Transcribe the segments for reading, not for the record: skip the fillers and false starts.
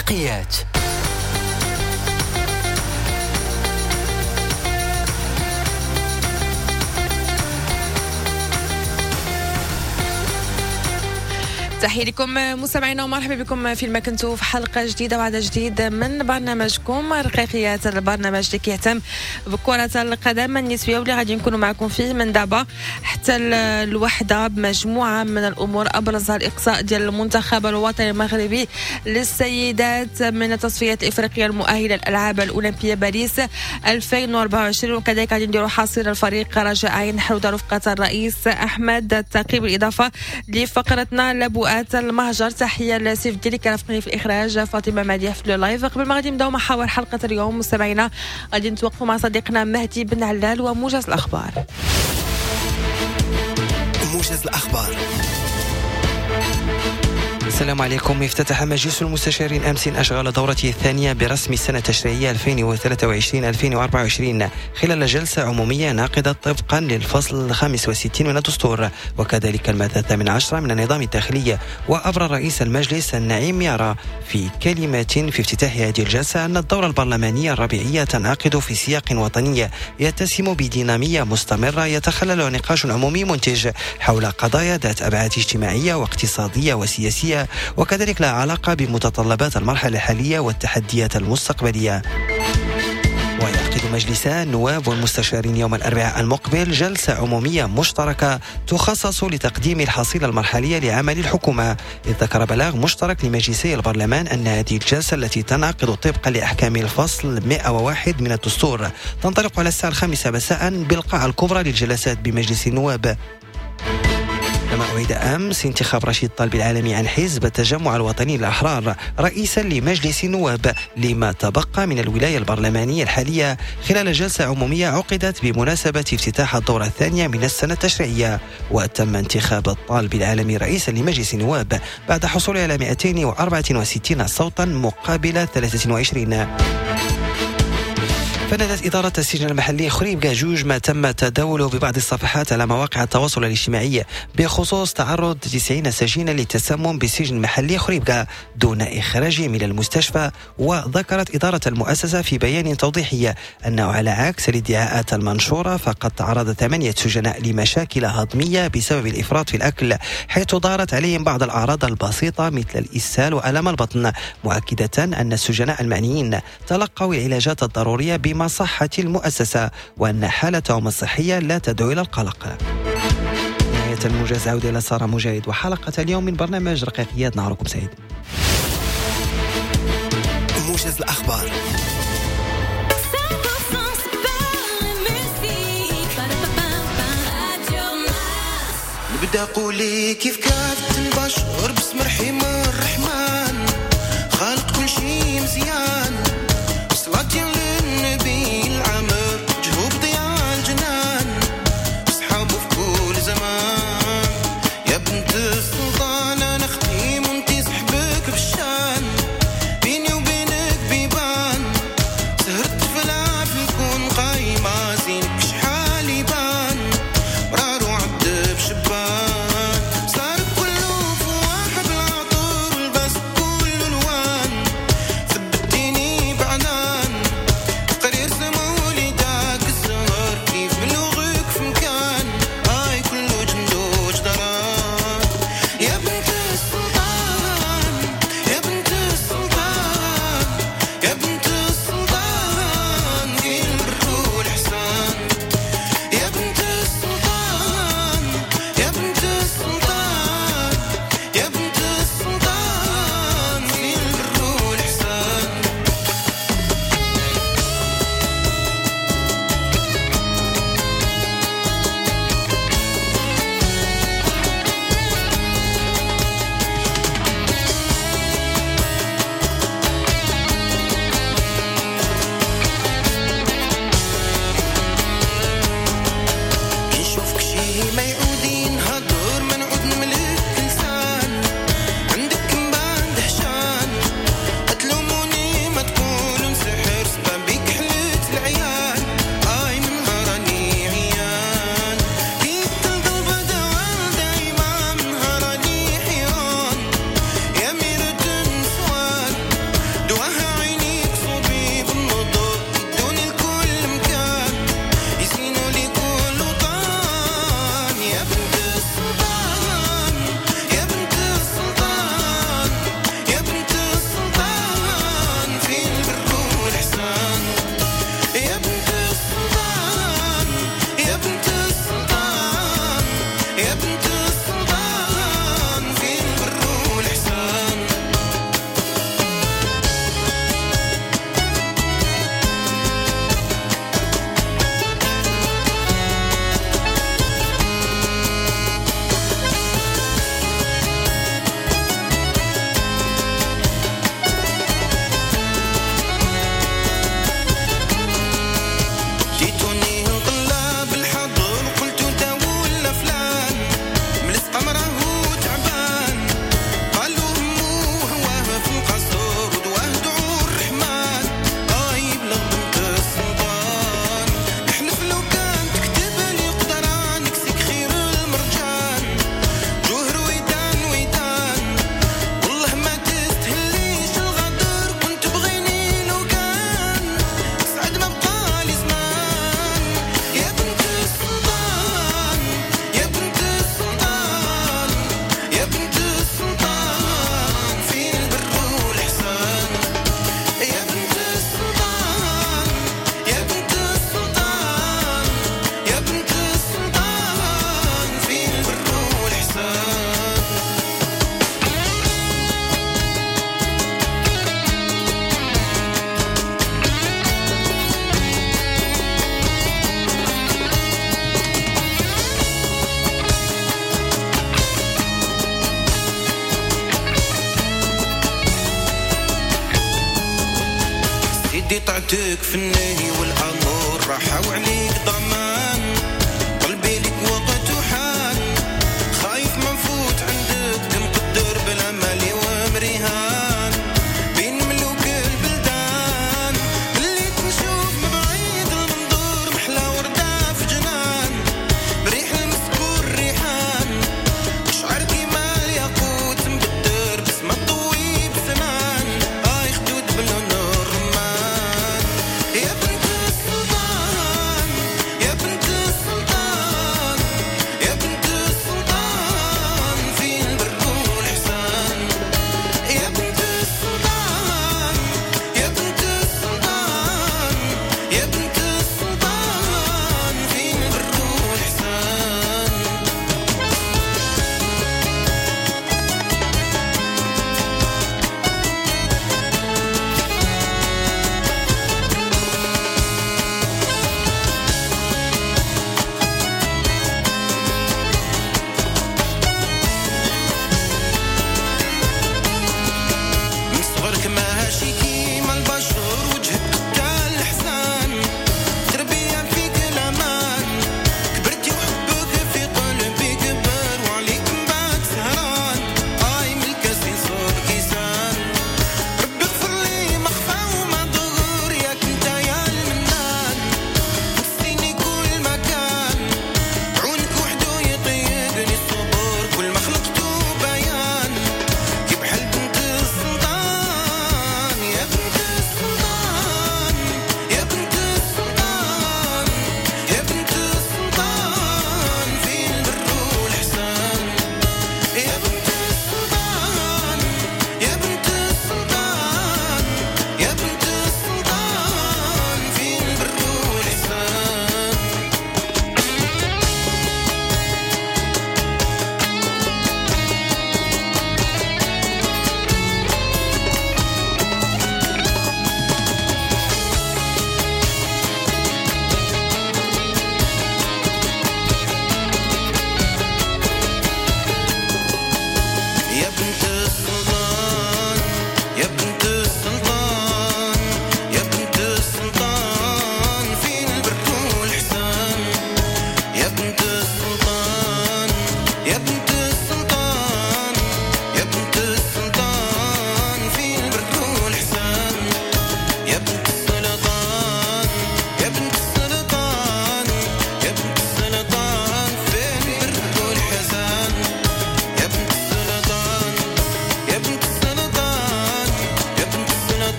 إفريقيات. تحية لكم مستمعينا ومرحبا بكم في المكنتو في حلقة جديدة وعدد جديد من برنامجكم رقيقيات، البرنامج اللي كيهتم بكرة القدم النسوية واللي غادي نكونوا معكم فيه من دابا حتى الوحدة بمجموعة من الأمور، أبرزها الإقصاء ديال المنتخب الوطني المغربي للسيدات من التصفيات الإفريقية المؤهلة للألعاب الأولمبية باريس 2024، وكذلك غادي نديروا حصير الفريق رجاء عين حول رفقة الرئيس أحمد التقي، بالإضافة لفقرتنا لبؤات المهجر. تحية لسيف ديالي كرافقني في الإخراج فاطمة مديح في اللايف. قبل ما غادي نبداو محاور حلقة اليوم مستمعينا غادي نتوقفوا مع صديقنا مهدي بن علال وموجز الأخبار. موجز الأخبار. السلام عليكم. افتتح مجلس المستشارين أمس أشغال دورته الثانية برسم السنة التشريعية 2023-2024 خلال جلسة عمومية ناقضة طبقا للفصل 65 من الدستور وكذلك المادة 18 من النظام الداخلي. وأبرى رئيس المجلس النعيم يارا في كلمة في افتتاح هذه الجلسة أن الدورة البرلمانية الربيعية تنعقد في سياق وطني يتسم بدينامية مستمرة يتخلل نقاش عمومي منتج حول قضايا ذات أبعاد اجتماعية واقتصادية وسياسية وكذلك لها علاقة بمتطلبات المرحلة الحالية والتحديات المستقبلية. ويعقد مجلس النواب والمستشارين يوم الأربعاء المقبل جلسة عمومية مشتركة تخصص لتقديم الحصيلة المرحلية لعمل الحكومة، إذ ذكر بلاغ مشترك لمجلسي البرلمان أن هذه الجلسة التي تنعقد طبقا لأحكام الفصل 101 من الدستور تنطلق على الساعة 5 مساء بالقاعة الكبرى للجلسات بمجلس النواب. كما أعيد أمس انتخاب رشيد طالب العالمي عن حزب التجمع الوطني الأحرار رئيسا لمجلس النواب لما تبقى من الولاية البرلمانية الحالية خلال جلسة عمومية عقدت بمناسبة افتتاح الدورة الثانية من السنة التشريعية. وتم انتخاب الطالب العالمي رئيسا لمجلس النواب بعد حصوله على 264 صوتا مقابل 23. فندت إدارة السجن المحلي خريب قاجوج ما تم تداوله ببعض الصفحات على مواقع التواصل الاجتماعي بخصوص تعرض 90 سجينا للتسمم بالسجن المحلي خريبكا دون إخراجه من المستشفى. وذكرت إدارة المؤسسة في بيان توضيحي أنه على عكس الادعاءات المنشورة فقد تعرض 8 سجناء لمشاكل هضمية بسبب الإفراط في الأكل، حيث ظهرت عليهم بعض الأعراض البسيطة مثل الإسهال وألم البطن، مؤكدة أن السجناء المعنيين تلقوا العلاجات الضرورية بمصحة المؤسسة وأن حالتهم الصحية لا تدعو إلى القلق. نهاية الموجز، عودة إلى سارة مجاهد وحلقة اليوم من برنامج رقيقيات. نهاركم سعيد. موجز الأخبار. بدي أقولي كيف كانت البشر باسم رحيم الرحمن خالق كل شي مزيان صلاتي للنبي العمر جهوب ضياء الجنان أصحابه في كل زمان يا بنت السلطان أنا ختيم وانتي صحبك بالشان بيني وبينك بيبان سهرت في العافل كون قايمة زينك شحال يبان مرار وعد بشبان صار كله في واحد العطر سيدي طعتك في النهي والامور راحة وعليك ضمان قلبي لك وقت وحان خايف ما نفوت عندك مقدر بالامل ومريهان بين ملوك البلدان اللي تنشوف من بعيد المنظور محلى وردة في جنان بريح المسك والريحان شعر كيما الياقوت مبدر بسمة طويب سنان خدود باللون الرمان يا بنت السلطان يا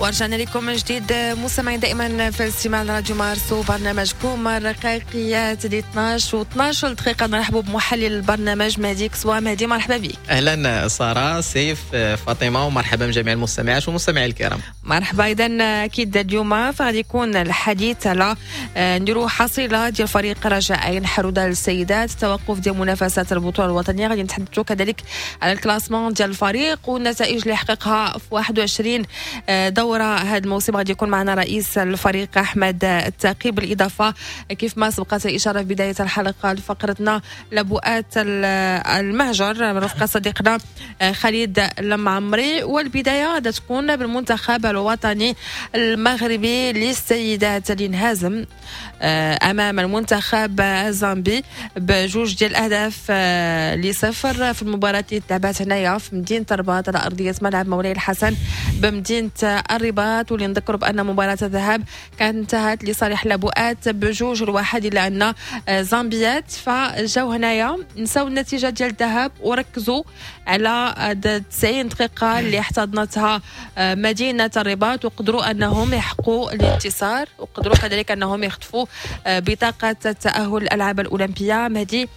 ورجعنا لكم من جديد مستمعين دائما في الاستماع لراديو مارس وبرنامجكم رقيقيات 12 و12 دقيقة. نرحبوا بمحلل البرنامج مهدي كسوة. مهدي مرحبا بك. اهلا ساره، سيف، فاطمه، ومرحبا بجميع المستمعات والمستمعين الكرام. مرحبا. اذا اكيد اليوم فغادي يكون الحديث على نديروا حصيله ديال فريق رجاء حرودة للسيدات، التوقف ديال منافسات البطوله الوطنيه. غادي نتحدثوا كذلك على الكلاسمون ديال الفريق والنتائج اللي حققها في 21 دورة هذا الموسم. غادي يكون معنا رئيس الفريق أحمد التاقي، بالإضافة كيف ما سبقت الإشارة في بداية الحلقة لفقرتنا لبؤات المهجر رفقة صديقنا خالد المعمري. والبداية غادي تكون بالمنتخب الوطني المغربي للسيدات اللي انهزم أمام المنتخب الزامبي بجوج ديال الأهداف ل0 في المباراة اللي تلعبات هنايا في مدينة الرباط على أرضية ملعب مولاي الحسن بمدينة الرباط. واللي نذكروا بأن مباراة الذهاب كانت انتهت لصالح لبؤات ب2-1، إلا أن زامبيات فجاو هنايا نساو النتيجة ديال الذهاب وركزوا على 90 دقيقة اللي احتضنتها مدينة الرباط، وقدروا أنهم يحققوا الانتصار وقدروا كذلك أنهم يخطفوا بطاقة التأهل الألعاب الأولمبية. مهدي،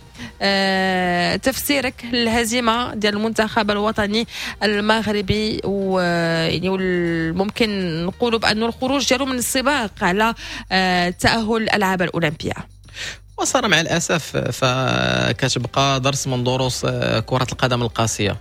تفسيرك للهزيمة ديال المنتخب الوطني المغربي ويعني ممكن نقولوا بأنه الخروج ديالو من السباق على تأهل الألعاب الأولمبية؟ وصار مع الأسف فكتبقى درس من دروس كرة القدم القاسية،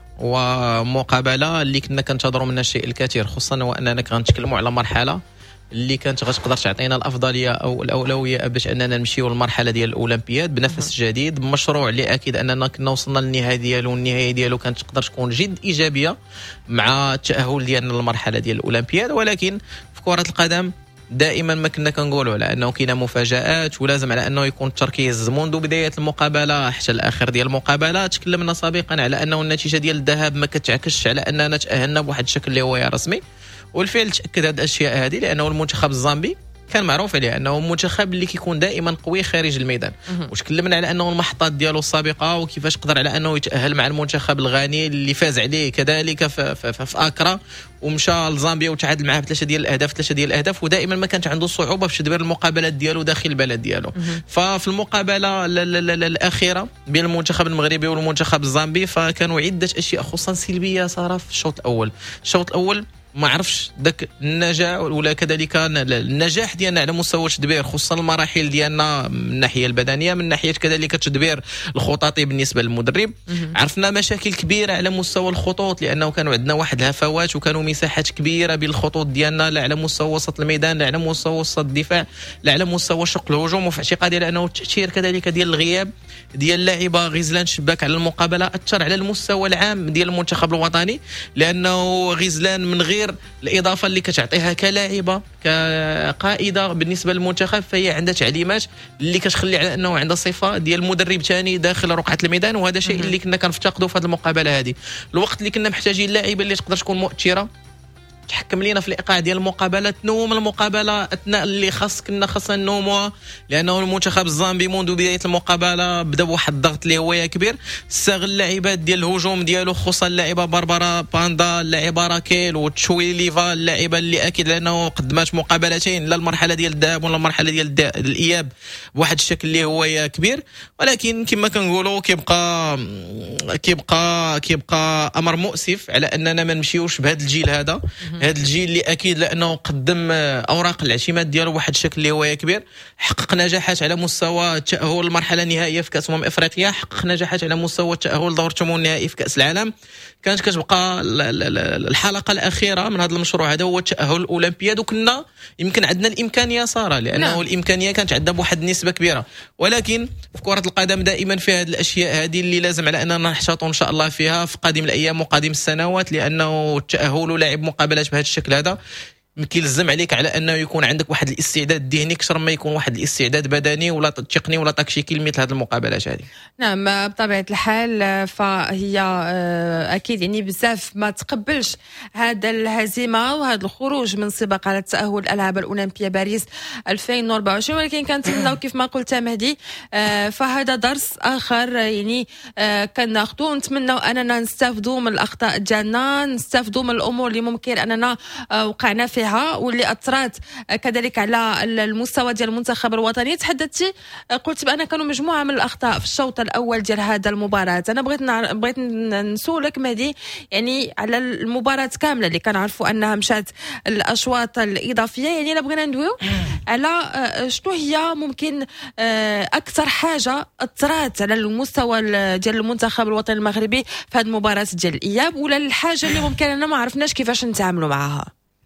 ومقابلة اللي كنا كنتظروا منها الشيء الكثير، خصوصا وأننا كنتكلموا على مرحلة اللي كانت غتقدر تعطينا الافضليه او الاولويه باش اننا نمشيو للمرحله ديال الاولمبياد بنفس جديد، بمشروع اللي اكيد اننا كنا وصلنا للنهايه ديالو، والنهايه ديالو كانت تقدر تكون جد ايجابيه مع التاهل ديالنا للمرحله ديال الاولمبياد. ولكن في كره القدم دائما ما كنا كنقولوا على انه كاينه مفاجات، ولازم على انه يكون التركيز منذ بدايه المقابله حتى الاخر ديال المقابله. تكلمنا سابقا على انه النتيجه ديال الذهاب ما كتعكسش على اننا تاهلنا بواحد الشكل اللي هو رسمي، والفعل تاكد هذه الاشياء هذه، لانه المنتخب الزامبي كان معروف عليه انه منتخب اللي كيكون دائما قوي خارج الميدان. وتكلمنا على انه المحطات ديالو السابقه وكيفاش قدر على انه يتاهل مع المنتخب الغاني اللي فاز عليه كذلك في اكرا، ومشى لزامبيا وتعادل معاه ب3 ديال الاهداف، ودائما ما كانت عنده صعوبه في تدبير المقابلات ديالو داخل البلد ديالو. ففي المقابله الاخيره بين المنتخب المغربي والمنتخب الزامبي فكانوا عده اشياء خصوصا سلبيه صار في الشوط الاول. ما عرفش داك النجاح ولا كذلك النجاح ديالنا على مستوى التدبير، خصوصا المراحل ديالنا من الناحيه البدنيه، من ناحيه كذلك التدبير الخططي بالنسبه للمدرب. عرفنا مشاكل كبيره على مستوى الخطوط، لانه كانوا عندنا واحد الهفوات وكانوا مساحات كبيره بين الخطوط ديالنا، لا على مستوى وسط الميدان، لا على مستوى وسط الدفاع، لا على مستوى شق الهجوم. وفي اعتقادي لانه التاثير كذلك ديال الغياب ديال اللاعبه غزلان شباك على المقابله اثر على المستوى العام ديال المنتخب الوطني، لانه غزلان من غير الإضافة اللي كتعطيها كلاعبة كقائدة بالنسبة للمنتخب، فهي عندها تعليمات اللي كتخلي على أنه عندها صفة ديال مدرب ثاني داخل رقعة الميدان. وهذا شيء اللي كنا كنفتقدوا في هذه المقابلة هذه. الوقت اللي كنا محتاجين لاعبة اللي تقدر تكون مؤثرة تحكم لينا في الايقاع ديال المقابله، تنوم المقابله اثناء اللي خاصنا ننوموها، لانه المنتخب الزامبي منذ بدايه المقابله بدا بواحد الضغط اللي هو كبير. استغل اللاعبات ديال الهجوم ديالو، خصوصا اللاعبه باربرا باندا، اللاعبه راكيل وتشويليفا، اللاعبه اللي اكيد لانه قدمات مقابلتين، لا المرحله ديال الذهاب ولا المرحله ديال الاياب بواحد الشكل اللي هو كبير. ولكن كما كنقولوا كيبقى امر مؤسف على اننا ما نمشيوش بهذا الجيل هذا الجيل اللي اكيد لانه قدم اوراق الاعتماد ديالو بواحد الشكل اللي هو كبير. حقق نجاحات على مستوى التاهل المرحله النهائيه في كاس افريقيا، حقق نجاحات على مستوى التاهل دور الثمن النهائي في كاس العالم. كانت كتبقى الحلقه الاخيره من هذا المشروع هذا هو التاهل الاولمبياد، وكنا يمكن عندنا الامكانيه ساره، لانه الامكانيه كانت عندها بواحد النسبه كبيره. ولكن في كره القدم دائما في هذه الاشياء هذه اللي لازم على اننا نحتاطوا ان شاء الله فيها في قادم الايام وقادم السنوات، لانه التاهل ولعب مقابلات بهذا الشكل هذا كيلزم عليك على انه يكون عندك واحد الاستعداد ذهني اكثر ما يكون واحد الاستعداد بدني ولا تقني ولا تكتيكي لمثل هذه المقابلات هذه. نعم بطبيعه الحال، فهي اكيد يعني بزاف ما تقبلش هذا الهزيمه وهذا الخروج من سباق على التاهل الالعاب الاولمبيه باريس 2024. ولكن كنتمناو كيف ما قلت مهدي فهذا درس اخر يعني كناخذوه، نتمناو اننا نستافدوا من الاخطاء ديالنا، نستافدوا من الامور اللي ممكن اننا وقعنا فيها فيها واللي اثرت كذلك على المستوى ديال المنتخب الوطني. تحدثتي قلت بان كانوا مجموعه من الاخطاء في الشوط الاول ديال هذا المباراه. انا بغيت نسولك مهدي يعني على المباراه كامله اللي كنعرفوا انها مشات الاشواط الاضافيه، يعني الا بغينا ندويو على شنو هي ممكن اكثر حاجه اثرت على المستوى ديال المنتخب الوطني المغربي في هذه المباراه ديال الاياب، ولا الحاجه اللي ممكن انا ما عرفناش كيفاش نتعاملوا معها.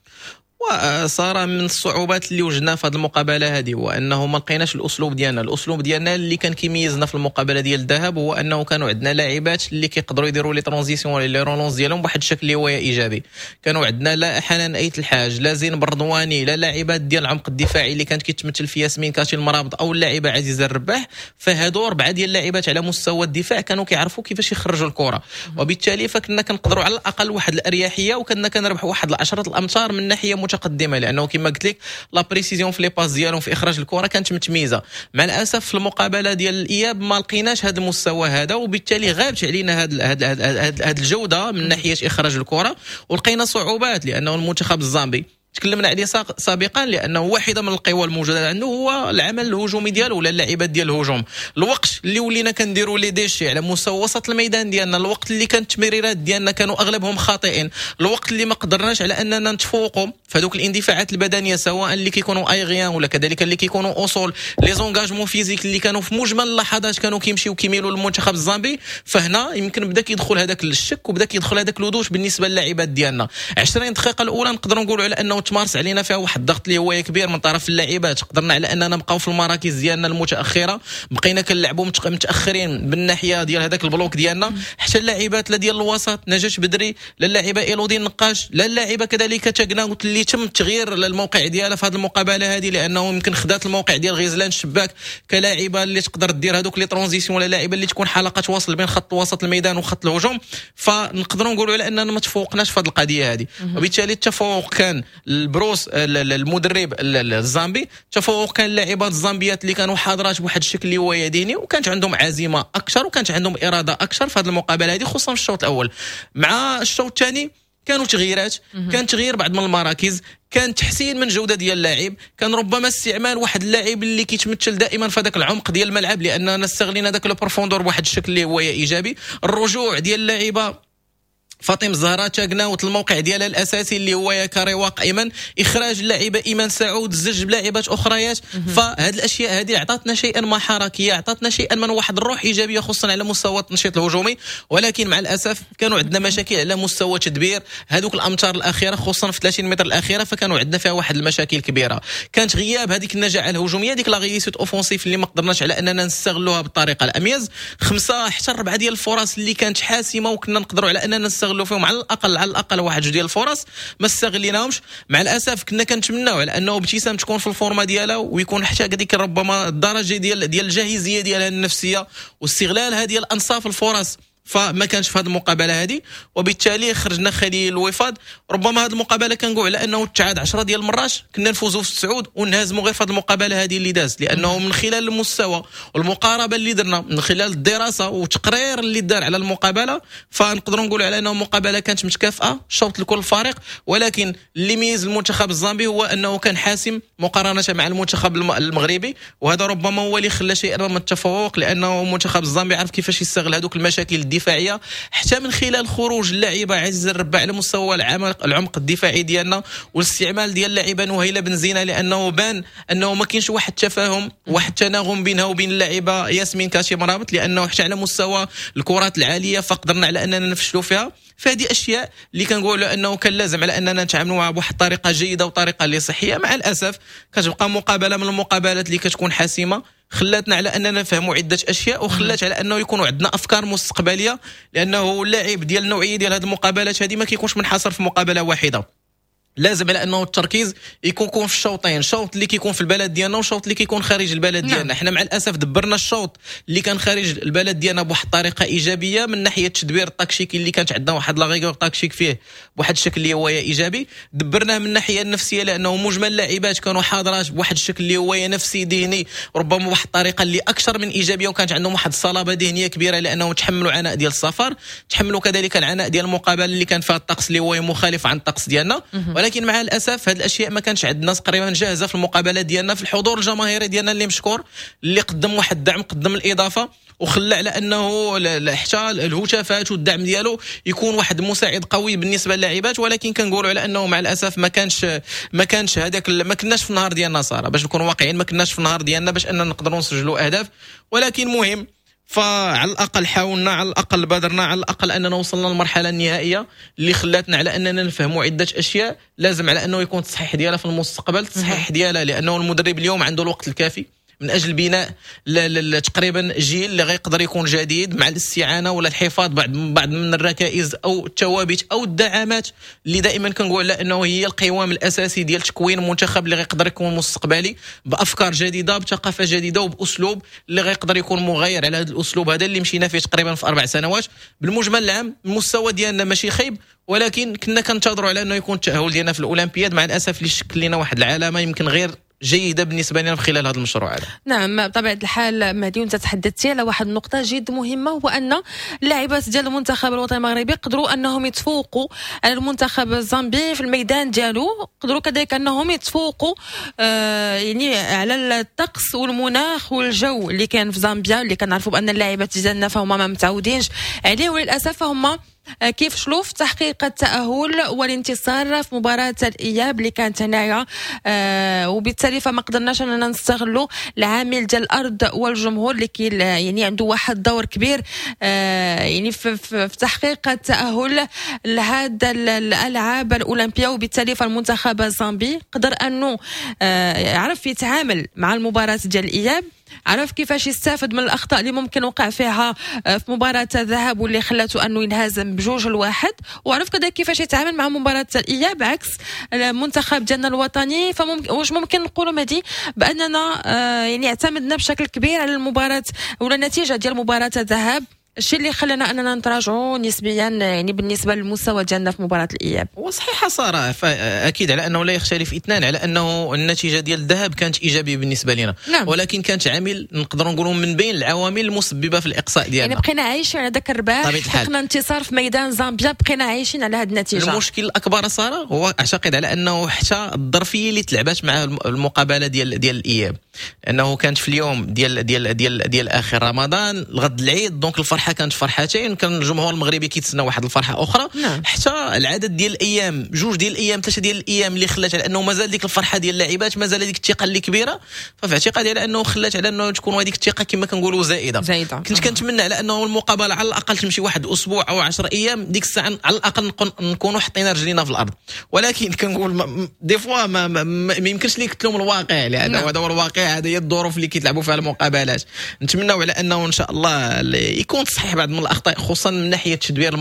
وصار من الصعوبات اللي وجدنا في هذه المقابله هذه هو انه ما لقيناش الاسلوب ديالنا اللي كان كيميزنا في المقابله ديال الذهاب، هو انه كانوا عندنا لاعبات اللي كيقدروا يديروا لي ترانزيسيون ولا لي رولونس ديالهم بواحد الشكل اللي هو ايجابي. كانوا عندنا لا حنان ايت الحاج، لا زين بردواني، لا لاعبات ديال العمق الدفاعي اللي كانت كيتمثل في ياسمين كاشي المرابط او اللاعبه عزيزه الرباح. فهادو 4 ديال اللاعبات على مستوى الدفاع كانوا كيعرفوا كيفاش يخرجوا الكره، وبالتالي فكنا كنقدروا على الاقل واحد الاريحيه وكنا كنربحوا واحد 10 الامتار من ناحيه متقدمه، لانه كما قلت لك لا بريسيزيون في لي باس ديالهم في اخراج الكره كانت متميزه. مع الاسف في المقابله ديال الاياب ما لقيناش هذا المستوى هذا، وبالتالي غابت علينا هذه الجوده من ناحيه اخراج الكره، ولقينا صعوبات لانه المنتخب الزامبي تكلمنا عليه سابقا لانه واحده من القوى الموجوده عنده هو العمل الهجومي ديالو ولا اللاعبات ديال الهجوم. الوقت اللي ولينا كنديروا لي ديشي على مستوى وسط الميدان ديالنا، الوقت اللي كانت التمريرات ديالنا كانوا اغلبهم خاطئين، الوقت اللي ما قدرناش على اننا نتفوقوا في هذوك الاندفاعات البدنيه سواء اللي كيكونوا ايغيان ولا كذلك اللي كيكونوا اصول لي زونغاجمون فيزيك اللي كانوا في مجمل اللحظات كانوا كيمشيو كيميلوا للمنتخب الزامبي. فهنا يمكن بدا كيدخل هذاك الشك وبدا كيدخل هذاك الوضوح بالنسبه للاعبات ديالنا. 20 دقيقه الاولى نقدروا نقولوا على انه تمارس علينا فيها واحد الضغط اللي هو كبير من طرف اللاعبات، قدرنا على اننا نبقاو في المراكز ديالنا المتاخره، بقينا كنلعبوا متاخرين بالناحيه ديال هذاك البلوك ديالنا، حتى اللاعبات لا ديال الوسط نجاة بدري لا اللاعبه ايلودي النقاش لا اللاعبه كذلك تاقنا قلت اللي تم تغيير الموقع ديالها في هذه المقابله هذه، لانه يمكن خدات الموقع ديال غزلان الشباك كلاعبه اللي تقدر دير هذوك لي ترانزيسيون ولا لاعبه اللي تكون حلقه وصل بين خط وسط الميدان وخط الهجوم. فنقدروا نقولوا على اننا ما تفوقناش في هذه القضيه هذه، وبالتالي التفوق كان البروس المدرب الزامبي، تفوق كان اللاعبات الزامبيات اللي كانوا حاضرات بواحد الشكل اللي هو يديني وكانت عندهم عزيمه اكثر وكانت عندهم اراده اكثر في هذه المقابله هذه، خصوصا في الشوط الاول. مع الشوط الثاني كانوا تغييرات، كان تغيير بعض من المراكز، كان تحسين من جوده ديال اللاعب، كان ربما استعمال واحد اللاعب اللي كيتمثل دائما في هذاك العمق ديال الملعب لاننا استغلينا ذاك البروفوندور بواحد الشكل اللي هو ايجابي. الرجوع ديال اللاعبه فاطمه الزهراء تاقناوت الموقع ديالها الاساسي اللي هو كرواق ايمن، اخراج اللاعبه ايمان سعود، زج بلاعبات اخريات. فهاد الاشياء هذه اعطتنا شيئا ما حركيه، اعطتنا شيئا من واحد الروح ايجابيه خصوصا على مستوى التنشيط الهجومي. ولكن مع الاسف كانوا عندنا مشاكل على مستوى تدبير هذوك الامتار الاخيره خصوصا في 30 متر الاخيره، فكانوا عندنا فيها واحد المشاكل كبيره. كانت غياب هذيك النجاعه الهجوميه، ديك لا غيسيت اوفونسيف اللي ما قدرناش على اننا نستغلوها بالطريقه الاميز. 5 حتى 4 ديال الفرص اللي كانت حاسمه وكنا نقدروا على اننا نستغلوا فيهم على الاقل واحد 2 ديال الفرص ما استغليناهمش. مع الاسف كنا كنتمناو على انه ابتسام تكون في الفورمه ديالها ويكون حتى هذيك ربما الدرجه ديال الجاهزيه ديالها النفسيه واستغلال هذه الانصاف الفرص، فما كانش في هذه المقابله هذه، وبالتالي خرجنا خليل الوفاض. ربما هذه المقابله كنقول على انه تعاد 10 ديال المرات كنا نفوزوا في السعود ونهزموا غير في هذه المقابله هذه اللي داز، لانه من خلال المستوى والمقاربه اللي درنا من خلال الدراسه والتقرير اللي دار على المقابله، فنقدروا نقولوا على انه المقابله كانت متكافئه شوط لكل فريق. ولكن اللي ميز المنتخب الزامبي هو انه كان حاسم مقارنه مع المنتخب المغربي، وهذا ربما هو اللي خلى شيئا من التفوق، لانه المنتخب الزامبي عرف كيفاش يستغل هذوك المشاكل الدفاعيه حتى من خلال خروج اللاعبه عزيزه الرباع على مستوى العمق الدفاعي ديالنا والاستعمال ديال اللاعبه وهيله بن زينه، لانه بان انه ما كاينش واحد التفاهم واحد التناغم بينها وبين اللاعبه ياسمين كاشي مرابط، لانه حتى على مستوى الكرات العاليه فقدرنا على اننا نفشلوا فيها. فهذه اشياء اللي كنقولوا انه كان لازم على اننا نتعاملوا معها بواحد الطريقه جيده وطريقه اللي صحيه. مع الاسف كتبقى مقابله من المقابلات اللي كتكون حاسمه، خلاتنا على اننا نفهموا عده اشياء وخلات على انه يكونوا عندنا افكار مستقبليه، لانه اللاعب ديال النوعيه ديال هذه المقابلات هذه ما كيكونش منحصر في مقابله واحده. لازم على انه التركيز يكون في الشوطين، شوط اللي كيكون في البلد ديالنا وشوط اللي كيكون خارج البلد ديالنا. حنا مع الاسف دبرنا الشوط اللي كان خارج البلد ديالنا بواحد الطريقه ايجابيه من ناحيه التدبير التكتيكي اللي كانت عندنا واحد لا ريغور تكتيك فيه بواحد الشكل اللي هو ايجابي. دبرناه من الناحيه النفسيه لانه مجمل اللاعبات كانوا حاضرات بواحد الشكل اللي هو نفسي ذهني ربما بواحد الطريقه اللي اكثر من ايجابيه، وكانت عندهم واحد الصلابه ذهنيه كبيره لانه تحملوا عناء ديال السفر، تحملوا كذلك العناء ديال المقابله اللي كان فيها الطقس اللي هو مخالف عن الطقس ديالنا. ولكن مع الاسف هذه الاشياء ما كانش عندنا تقريبا جاهزه في المقابلات ديالنا، في الحضور الجماهيري ديالنا اللي مشكور، اللي قدم واحد الدعم، قدم الاضافه وخلى على انه حتى الهتافات والدعم ديالو يكون واحد مساعد قوي بالنسبه للاعبات. ولكن كنقولوا على انه مع الاسف ما كانش هذاك، ما كناش في النهار ديالنا صراحه، باش نكونوا واقعيين ما كناش في النهار ديالنا باش اننا نقدروا نسجلوا اهداف. ولكن مهم، فعلى الاقل حاولنا، على الاقل بادرنا، على الاقل اننا وصلنا للمرحله النهائيه اللي خلاتنا على اننا نفهموا عده اشياء لازم على انه يكون التصحيح ديالها في المستقبل، التصحيح ديالها لانه المدرب اليوم عنده الوقت الكافي من اجل بناء تقريبا جيل اللي غيقدر يكون جديد، مع الاستعانه ولا الحفاظ بعض من الركائز او الثوابت او الدعامات اللي دائما كنقول لانه هي القوام الاساسي ديال تكوين منتخب اللي غيقدر يكون مستقبلي بافكار جديده، بثقافه جديده، وباسلوب اللي غيقدر يكون مغاير على هذا الاسلوب هذا اللي مشينا فيه تقريبا في 4 سنوات. بالمجمل العام المستوى ديالنا ماشي خايب، ولكن كنا كنتظروا على انه يكون التاهل ديالنا في الاولمبياد. مع الاسف اللي شكل لنا واحد العلامه يمكن غير جيدة بالنسبة لنا في خلال هذا المشروع هذا. نعم بطبيعة الحال مهدي، وانت تحدثتي على واحد النقطة جد مهمة، هو أن اللاعبات ديال المنتخب الوطني المغربي قدروا أنهم يتفوقوا على المنتخب الزامبي في الميدان ديالو، قدروا كذلك أنهم يتفوقوا يعني على الطقس والمناخ والجو اللي كان في زامبيا، اللي كنعرفوا بأن اللاعبات ديالنا فهم ما متعودينش عليه، وللأسف هم كيف شلو في تحقيق التأهل والانتصار في مباراة الإياب اللي كانت هنايا، وبالتالي فما قدرناش أننا نستغلوا العامل ديال الأرض والجمهور اللي يعني عنده واحد دور كبير يعني في تحقيق التأهل لهذا الألعاب الأولمبية. وبالتالي فالمنتخب الزامبي قدر أنه يعرف يتعامل مع المباراة ديال الإياب، عرف كيفاش يستافد من الأخطاء اللي ممكن وقع فيها في مباراة الذهاب واللي خلاته أنه ينهزم ب2-1، وعرف كذا كيفاش يتعامل مع مباراة الإياب عكس المنتخب ديالنا الوطني. واش ممكن نقولوا مهدي بأننا يعني اعتمدنا بشكل كبير على المباراة ولا النتيجة ديال مباراة الذهاب، الشيء اللي خلانا اننا نتراجعوا نسبيا يعني بالنسبه للمستوى ديالنا في مباراه الاياب؟ وصحيح صراحه، فاكيد على انه لا يختلف اثنان على انه النتيجه ديال الذهاب كانت ايجابيه بالنسبه لنا. نعم. ولكن كانت عامل نقدروا نقولوا من بين العوامل المسببه في الاقصاء ديالنا، يعني بقينا عايشين على ذاك الرباح، حققنا انتصار في ميدان زامبيا، بقينا عايشين على هذه النتيجه. المشكل الاكبر صراحه هو اعتقد على انه حتى الظرفيه اللي تلعبت مع المقابله ديال الاياب، انه كانت في اليوم ديال اخر رمضان الغد العيد، دونك الفرحه كانت فرحتين، كان الجمهور المغربي كيتسنى واحد الفرحه اخرى. نعم. حتى العدد ديال الايام، 2 ديال الايام 3 ديال الايام اللي خلات على انه مازال ديك الفرحه ديال اللاعبات، مازال ديك الثقه اللي كبيره، ففي اعتقادي على انه خلات على انه تكون هذيك الثقه كما كنقولوا زائده. كنت كنتمنى على انه المقابله على الاقل تمشي واحد اسبوع او 10 ايام، ديك الساعه على الاقل نكونوا حطينا رجلينا في الارض. ولكن كنقول دي فوا ما يمكنش ليك تلوم الواقع، لان هذا هو الواقع، هذه هي الظروف اللي كيتلعبوا فيها المقابلات. نتمنوا على انه ان شاء الله يكون تصحيح بعض من الاخطاء، خصوصا من ناحيه تدوير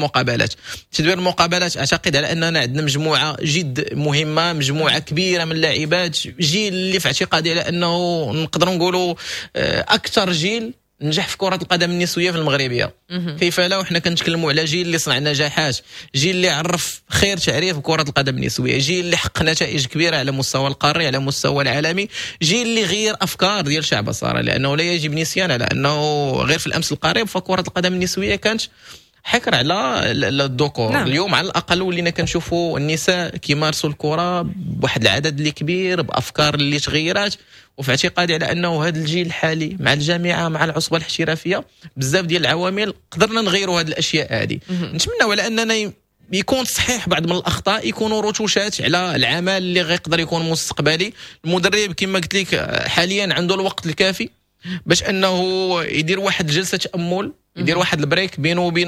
المقابلات. اعتقد على اننا عندنا مجموعه جد مهمه، مجموعه كبيره من اللاعبات، جيل اللي في اعتقادي على انه نقدروا نقولوا اكثر جيل نجح في كرة القدم النسوية في المغربية. كيف لا وحنا كنتكلموا على جيل اللي صنع نجاحات، جيل اللي عرف خير تعريف كرة القدم النسوية، جيل اللي حقق نتائج كبيرة على مستوى القاري، على مستوى العالمي، جيل اللي غير أفكار ديال شعب صار، لأنه لا يجب نسيان على أنه غير في الأمس القريب فكرة القدم النسوية كانت حكر على الذكور. نعم. اليوم على الاقل ولينا كنشوفوا النساء كيمارسوا الكره بواحد العدد اللي كبير، بافكار اللي تغيرات. وفي اعتقادي على انه هذا الجيل الحالي مع الجامعه مع العصبه الاحترافيه بزاف ديال العوامل قدرنا نغيروا هذه الاشياء هذه. نتمنى على اننا يكون صحيح بعض من الاخطاء، يكونوا رتوشات على العمل اللي غيقدر يكون مستقبلي. المدرب كما قلت لك حاليا عنده الوقت الكافي باش انه يدير واحد جلسه تامل، يدير واحد البريك بينه وبين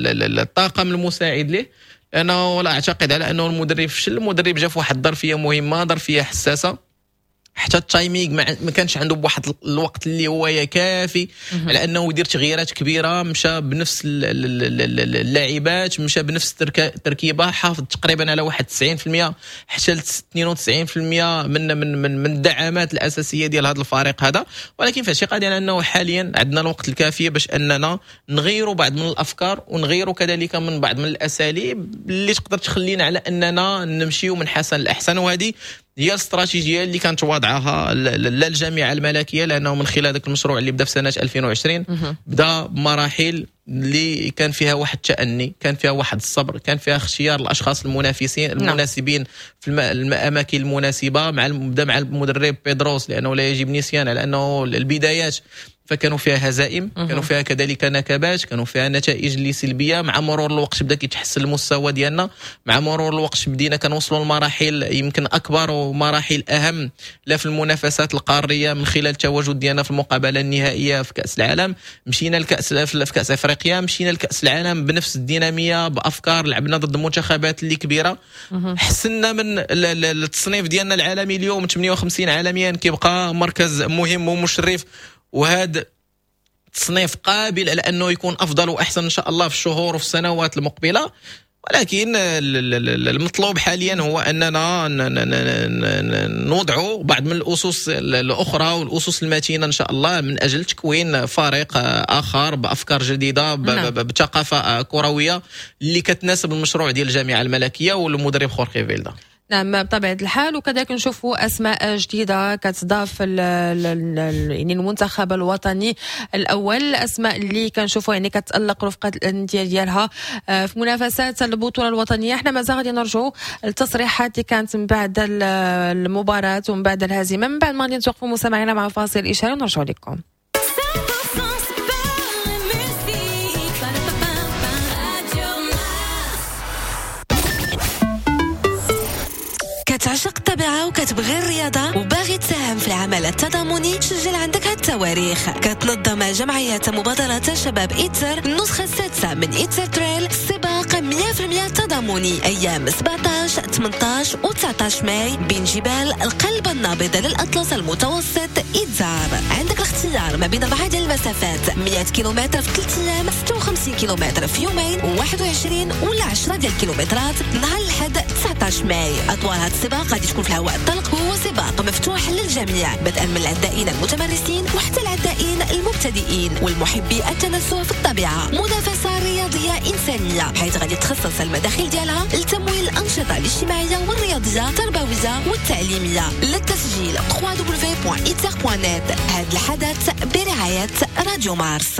الطاقم المساعد له. انا ولا اعتقد على انه المدرب فشل، المدرب جا في واحد الظرفيه مهمه، ظرفيه حساسه، حتى التايمينغ ما كانش عنده بواحد الوقت اللي هو كافي على انه يدير تغييرات كبيره. مشى بنفس اللاعبات، مشى بنفس التركيبه، حافظ تقريبا على واحد 90% حتى ل 92% من الدعامات الاساسيه ديال هذا الفريق هذا. ولكن في اعتقادي على انه حاليا عندنا الوقت الكافي باش اننا نغيروا بعض من الافكار، ونغيروا كذلك من بعض من الاساليب اللي تقدر تخلينا على اننا نمشيو من حسن لاحسن. وهذه هي الاستراتيجيه اللي كانت واضعها الجامعه الملكيه، لانه من خلال ذاك المشروع اللي بدا في سنه 2020 بدا بمراحل اللي كان فيها واحد تأني، كان فيها واحد الصبر، كان فيها اختيار الاشخاص المناسبين في الاماكن المناسبه مع المدرب بيدروس، لانه لا يجب نسيان على انه البدايات فكانوا فيها هزائم، كانوا فيها كذلك نكبات، كانوا فيها نتائج اللي سلبيه. مع مرور الوقت بدا كيتحسن المستوى ديالنا، مع مرور الوقت بدينا كنوصلوا لمراحل يمكن اكبر ومراحل اهم لا في المنافسات القاريه من خلال التواجد ديالنا في المقابله النهائيه في كاس العالم. مشينا لكاس في كاس افريقيا، مشينا لكاس العالم بنفس الديناميه بافكار، لعبنا ضد منتخبات اللي كبيره، حسنا من التصنيف ديالنا العالمي اليوم 58 عالميا، كيبقى مركز مهم ومشرف، وهذا تصنيف قابل على أنه يكون أفضل وأحسن إن شاء الله في الشهور وفي السنوات المقبلة. ولكن المطلوب حاليا هو أننا نوضع بعض من الأسس الأخرى والأسس المتينة إن شاء الله من أجل تكوين فريق آخر بأفكار جديدة بثقافة كروية اللي كتناسب المشروع ديال الجامعة الملكية والمدرب خورخي فيلدا. نعم بطبيعة الحال، وكذلك نشوفوا أسماء جديدة كتضاف يعني المنتخب الوطني الأول، الأسماء اللي كنشوفوا يعني كتألق رفقة الأندية ديالها في منافسات البطولة الوطنية. احنا مازال غادي نرجعوا التصريحات اللي كانت من بعد المباراة ومن بعد الهزيمة، من بعد ما غادي نتوقفوا مستمعينا مع فاصل إشارة ونرجعوا لكم. كتعشق الطبيعة وكتبغي الرياضة وباغي تساهم في العمل التضامني، سجل عندك هالتواريخ. كتنظم جمعية مبادرة شباب إيتر النسخة السادسة من إيتر تريل، سباق 100% تضامني أيام 17 18 و 19 ماي بين جبال القلب النابض للأطلس المتوسط إيتزار. عندك الاختيار ما بين 4 ديال المسافات، 100 كيلومتر في 3 أيام، 56 كيلومتر في يومين، و21 ولا 10 ديال الكيلومترات نهار الأحد 19 ماي. أطوال هذا السباق غادي تكون في الهواء الطلق، وهو سباق مفتوح للجميع بدءا من العدائين المتمرسين وحتى العدائين المبتدئين والمحبي التنزه في الطبيعة. منافسة رياضية إنسانية حيث غادي تخصص المداخيل ديالها لتمويل الأنشطة الاجتماعية والرياضية التربوية والتعليمية. للتسجيل www.iter.net. هذا الحدث برعاية راديو مارس.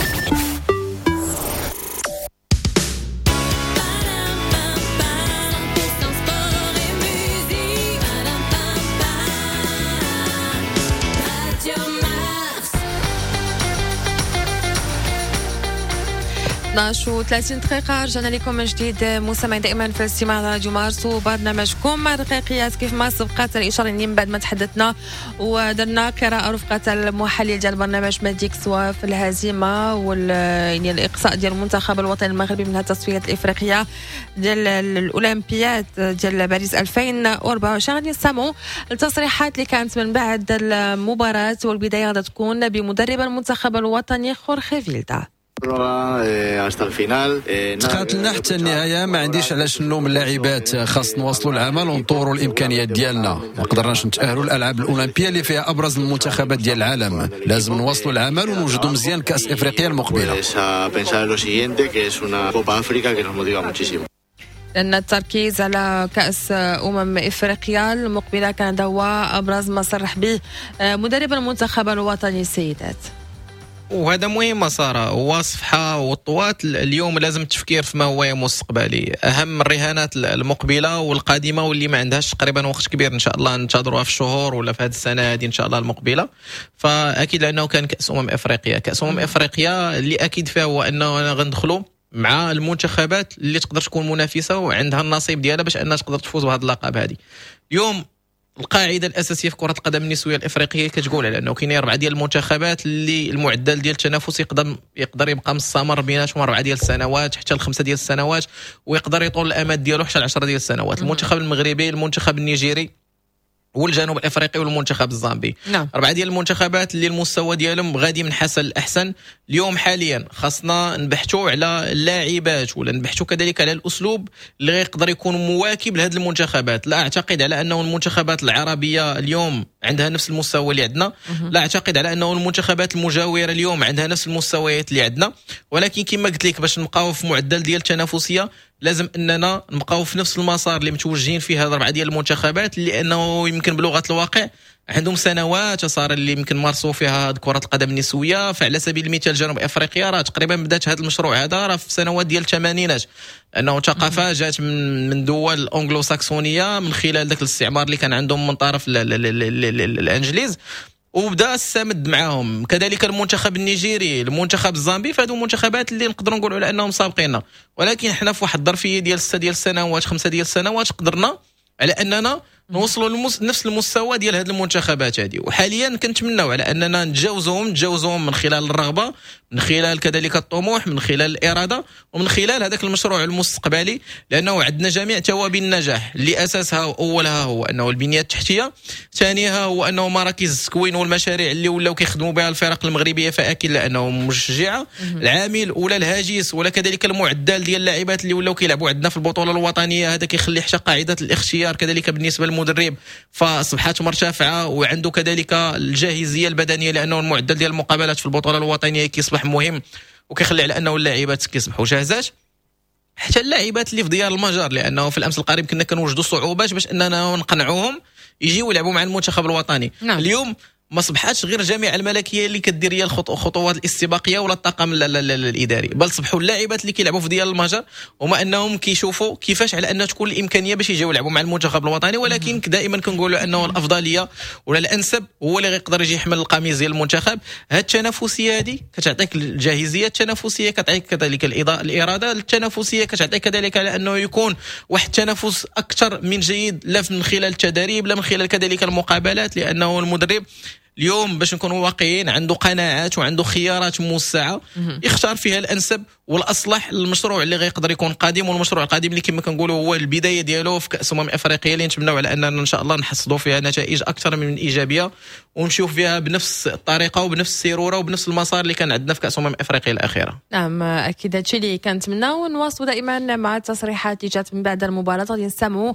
و30 دقيقة رجعنا لكم من جديد مستمعين دائما في الاستماع على راديو مارس وبرنامجكم رقيقيات. كيف ما سبقت الإشارة من بعد ما تحدثنا ودرنا قراءة رفقة المحلل ديال البرنامج ماديك سوا في الهزيمة يعني الإقصاء ديال المنتخب الوطني المغربي من التصفيات الإفريقية ديال الأولمبياد ديال باريس 2024. غادي نسمعوا التصريحات اللي كانت من بعد المباراة، والبداية غادي تكون بمدرب المنتخب الوطني خورخي فيلدا. تقاتلنا حتى النهايه، ما عنديش علاش نلوم اللاعبات، خاص نواصلوا العمل ونطوروا الامكانيات ديالنا. ما قدرناش نتاهلوا الالعاب الاولمبيه اللي فيها ابرز المنتخبات ديال العالم، لازم نواصلوا العمل ونوجدوا مزيان كاس افريقيا المقبله. لأن التركيز على كأس إفريقيا المقبلة كان هو أبرز ما صرح به مدرب المنتخب الوطني السيدات. وهذا مهم سارة، هو صفحة والطوات اليوم لازم التفكير فيما هو مستقبلي. أهم الرهانات المقبلة والقادمة واللي ما عندهاش تقريبا وقت كبير إن شاء الله ننتظروها في الشهور ولا في هذه السنة هذه إن شاء الله المقبلة. فأكيد لأنه كان كأس أفريقيا، كأس أفريقيا اللي أكيد فيها هو أنه غندخلوا مع المنتخبات اللي تقدر تكون منافسة وعندها النصيب ديالها باش أنها تقدر تفوز بهذا اللقب. هذه اليوم القاعده الاساسيه في كره القدم النسويه الافريقيه كتقول على انه كاينين 4 ديال المنتخبات اللي المعدل ديال التنافس يقدر يبقى مستمر بيناتهم 4 ديال السنوات حتى ل5 ديال السنوات، ويقدر يطول الامد ديالو حتى ل 10 ديال السنوات. المنتخب المغربي، المنتخب النيجيري والجنوب الافريقي والمنتخب الزامبي، 4 ديال المنتخبات اللي المستوى ديالهم غادي من حسن لاحسن. اليوم حاليا خاصنا نبحثوا على اللاعبات ولا نبحثوا كذلك على الاسلوب اللي يقدر يكون مواكب لهذه المنتخبات. لا اعتقد على انه المنتخبات العربيه اليوم عندها نفس المستوى اللي عندنا، لا اعتقد على انه المنتخبات المجاوره اليوم عندها نفس المستويات اللي عندنا، ولكن كما قلت لك باش نبقاو في معدل ديال التنافسيه لازم اننا نبقاو في نفس المسار اللي متوجهين فيه هذا 4 ديال المنتخبات، لانه يمكن بلغه الواقع عندهم سنوات صار اللي يمكن مارسوا فيها كرة القدم النسوية. فعلى سبيل المثال جنوب افريقيا راه تقريبا بدات هذا المشروع هذا راه في سنوات ديال الثمانينات، انه ثقافه جات من دول الانجلو ساكسونيه من خلال ذاك الاستعمار اللي كان عندهم من طرف الانجليز، وبدا السمد معاهم. كذلك المنتخب النيجيري، المنتخب الزامبي، فهادو منتخبات اللي نقدروا نقولوا على انهم سابقيننا، ولكن حنا في واحد الظرفيه ديال 6 ديال السنوات 5 ديال السنوات قدرنا على اننا نوصلوا نفس المستوى ديال هذه المنتخبات هذه. وحاليا كنتمناو على اننا نتجاوزوهم من خلال الرغبه، من خلال كذلك الطموح، من خلال الاراده، ومن خلال هذاك المشروع المستقبلي، لانه عندنا جميع توابل النجاح اللي اساسها اولها هو انه البنيه التحتيه، ثانيها هو انه مراكز التكوين والمشاريع اللي ولاو كيخدموا بها الفرق المغربيه فاكيد لانه مشجعه، العامل ولا الهاجس ولا كذلك المعدل ديال اللاعبات اللي ولاو كيلعبوا عندنا في البطوله الوطنيه، هذا كيخلي حتى قاعده الاختيار كذلك بالنسبه للمدرب فاصبحت مرتفعه، وعنده كذلك الجاهزيه البدنيه لانه المعدل ديال المقابلات في البطوله الوطنيه كيصبح مهم، وكيخلي على انه اللاعبات كيصبحوا جاهزات، حتى اللاعبات اللي في ديار المجر، لانه في الامس القريب كنا كنوجدوا صعوبات باش اننا نقنعوهم يجيو يلعبوا مع المنتخب الوطني. نعم. اليوم ما صبحاتش غير جامعه الملكيه اللي كدير هي الخطوات الاستباقيه ولا الطاقم الاداري، بل صبحوا اللاعبات اللي كيلعبوا في ديال المجر وما انهم كيشوفوا كيفاش على ان تكون الامكانيه باش يجيو يلعبوا مع المنتخب الوطني. ولكن دائما كنقولوا انه الافضليه ولا الانسب هو اللي غيقدر يجي يحمل القميص ديال المنتخب. هاد التنافسيه هذه كتعطيك الجاهزيه، التنافسيه كتعطيك كذلك الاراده، التنافسيه كتعطيك كذلك على انه يكون واحد التنافس اكثر من جيد، لا من خلال التدريب لا من خلال كذلك المقابلات، لانه المدرب اليوم باش نكونوا واقعيين عنده قناعات وعنده خيارات موسعه يختار فيها الانسب والاصلح للمشروع اللي غيقدر يكون قادم. والمشروع القادم اللي كما كنقولوا هو البدايه ديالو في كاس افريقيا اللي نتمنوا على اننا ان شاء الله نحصدوا فيها نتائج اكثر من ايجابيه ونمشيو فيها بنفس الطريقه وبنفس السيروره وبنفس المسار اللي كان عندنا في كاس افريقيا الاخيره. نعم اكيد هادشي اللي كنتمناو، ونواصلوا دائما مع التصريحات اللي جات من بعد المباراه. غادي نستمعوا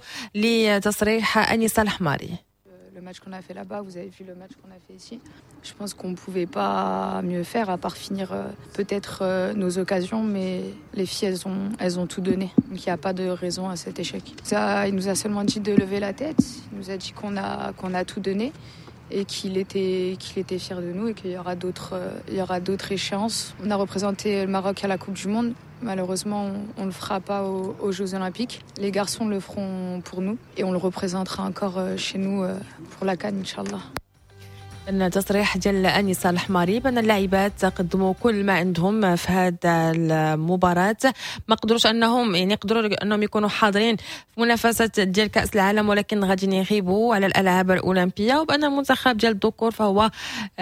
لتصريح انيسه الحماري. Le match qu'on a fait là-bas, vous avez vu le match qu'on a fait ici. Je pense qu'on ne pouvait pas mieux faire à part finir peut-être nos occasions, mais les filles elles ont tout donné. Donc il n'y a pas de raison à cet échec. Il nous a seulement dit de lever la tête. Il nous a dit qu'on a tout donné et qu'il était fier de nous et qu'il y aura d'autres échéances. On a représenté le Maroc à la Coupe du Monde. Malheureusement, on ne le fera pas aux Jeux Olympiques. Les garçons le feront pour nous et on le représentera encore chez nous pour la CAN, Inch'Allah. التصريح ديال انيسه الحماري بان اللاعبات قدموا كل ما عندهم في هذه المباراه، ما قدروش انهم يقدروا انهم يكونوا حاضرين في منافسه ديال كاس العالم، ولكن غادي يغيبوا على الالعاب الاولمبيه، وبان المنتخب ديال الذكور فهو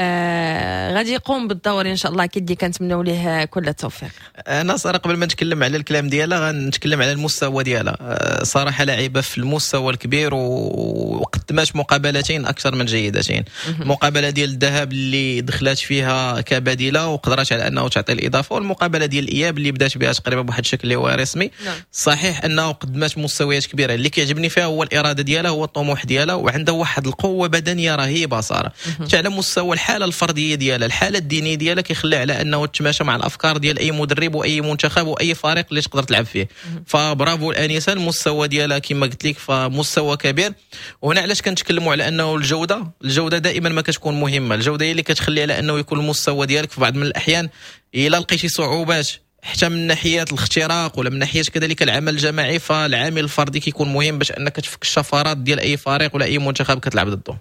غادي يقوم بالدور ان شاء الله. اكيد كنتمنوا ليه كل التوفيق. انا صراحه قبل ما نتكلم على الكلام ديالها غنتكلم على المستوى ديالها. صراحه لاعبه في المستوى الكبير وقدمات مقابلتين اكثر من جيدتين. المقابله ديال الذهب اللي دخلت فيها كبديله وقدرت على انه تعطي الاضافه، والمقابله ديال الاياب اللي بدات بها تقريبا بواحد الشكل اللي هو رسمي. صحيح انه قدمت مستويات كبيره، اللي كيعجبني فيها هو الاراده ديالها، هو الطموح ديالها، وعندها واحد القوه بدنيه رهيبه صراحه. على مستوى الحاله الفرديه ديالها، الحاله الدينيه ديالها كيخلي على انه تتماشى مع الافكار ديال اي مدرب واي منتخب واي فريق اللي تقدر تلعب فيه. فبرافو الانسه، المستوى ديالها كما قلت لك فمستوى كبير. وهنا علاش كنتكلموا على انه الجوده دائما ما كتكون مهمه. الجوده هي اللي كتخلي على انه يكون المستوى ديالك في بعض من الاحيان الا لقيتي صعوبات حتى من ناحيه الاختراق ولا من ناحيه كذلك العمل الجماعي، فالعامل الفردي كيكون مهم باش انك تفك الشفرات ديال اي فريق ولا اي منتخب كتلعب ضده.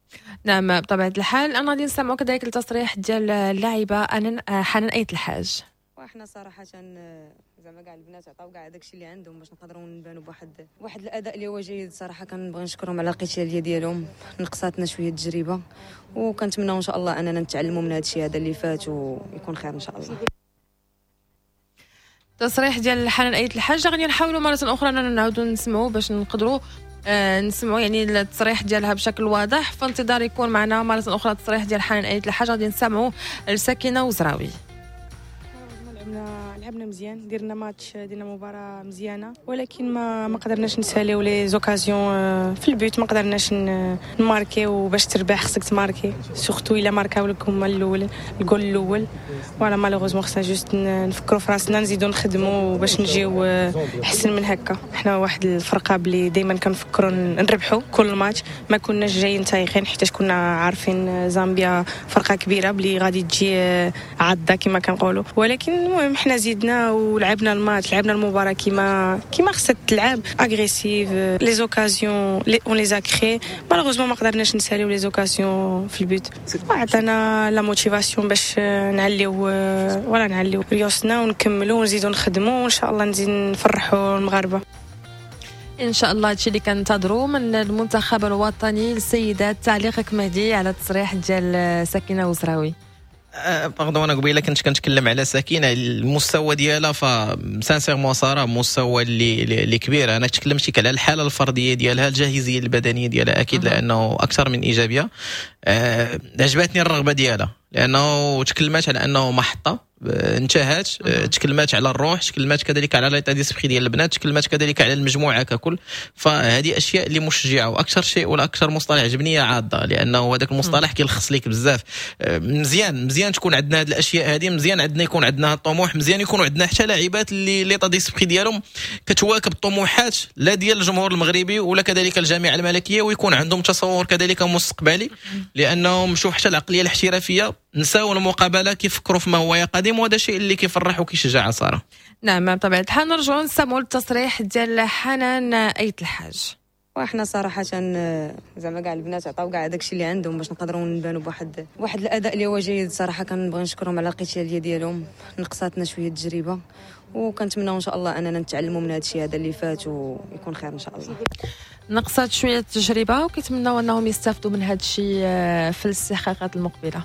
نعم بطبيعه الحال. انا غادي نسمعوا كذلك التصريح ديال اللاعبه حنان ايت الحاج. وإحنا صراحه زعما كاع البنات عطاو كاع داكشي اللي عندهم باش نقدروا نبانوا بواحد الاداء اللي هو جيد. صراحه كنبغي نشكرهم على القتاليه ديالهم، نقصاتنا شويه التجربه، وكنتمنوا ان شاء الله اننا نتعلموا من هذا الشيء هذا اللي فات ويكون خير ان شاء الله. تصريح ديال حنان ايت الحاج. غادي نحاولوا مره اخرى اننا نعاودوا نسمعوا باش نقدروا نسمعوا التصريح ديالها بشكل واضح. في انتظار يكون معنا مره اخرى التصريح ديال حنان ايت الحاج غادي نسمعوا السكينه وزراوي. لعبنا مزيان، درنا ماتش، درنا مباراه مزيانه، ولكن ما قدرناش نساليو لي زوكازيون في البيوت، ما قدرناش نماركيو. باش تربح خصك تماركي، سورتو الا ماركاو لكم الاول الجول الاول. وانا مالوغوزمون خصنا جوست نفكروا في راسنا، نزيدو نخدموا باش نجيو احسن من هكا. احنا واحد الفرقه بلي دائما كنفكروا نربحوا كل ماتش، ما كناش جايين تايخين حيت كنا عارفين زامبيا فرقه كبيره بلي غادي تجي عضه كما كنقولوا. ولكن المهم حنا زيدنا ولعبنا الماتش، لعبنا المباراه كما خصها تلعب، اغريسيف. لي زوكازيون اون لي زا كري، مالوغوزمون ما قدرناش نساليو لي زوكازيون في البيت. عطانا لا موتيفاسيون باش نعليو ريوسنا ونكملوا ونزيدوا نخدموا، وان شاء الله نزيد نفرحوا المغاربه ان شاء الله. هادشي اللي كننتظروا من المنتخب الوطني للسيدات. تعليقك مهدي على التصريح ديال سكينه وزراوي؟ باردون، انا قبيله كنت كنتكلم على سكينه، المستوى ديالها فسانسيرمون صار مستوى اللي كبير. انا تكلمت على الحاله الفرديه ديالها، الجاهزيه البدنيه ديالها اكيد لانه اكثر من ايجابيه. عجبتني الرغبه ديالها لانه تكلمات على انه محطه انتهت، تكلمات على الروح، تكلمات كذلك على ليطا ديسبري ديال البنات، تكلمات كذلك على المجموعه ككل. فهذه اشياء اللي مشجعه. واكثر شيء ولا اكثر مصطلح عجبني هي عاده، لانه هذاك المصطلح كيلخص لك بزاف. مزيان تكون عندنا هذه الاشياء هذه، مزيان عندنا يكون عندنا الطموح، مزيان يكونوا عندنا حتى لاعبات اللي ليطا ديسبري ديالهم كتواكب الطموحات لا ديال الجمهور المغربي ولا كذلك الجامعه الملكيه، ويكون عندهم تصور كذلك مستقبلي، لانهم شوف حتى العقليه الاحترافيه نساو المقابله كيفكروا فيما هو قادم، وهذا الشيء اللي كيفرح وكيشجع صراحه. نعم بطبيعه الحال. نرجعوا نسمعوا التصريح ديال حنان ايت الحاج. واحنا صراحه زعما كاع البنات عطاو كاع داكشي اللي عندهم باش نقدروا نبانوا بواحد الاداء اللي هو جيد. صراحه كنبغي نشكرهم على القتاليه ديالهم، نقصاتنا شويه التجربه، وكنتمنى ان شاء الله اننا نتعلموا من هذا الشيء هذا اللي فات ويكون خير ان شاء الله. نقصات شويه التجربه وكيتمنوا انهم يستافدوا من هذا الشيء في الاستحقاقات المقبله.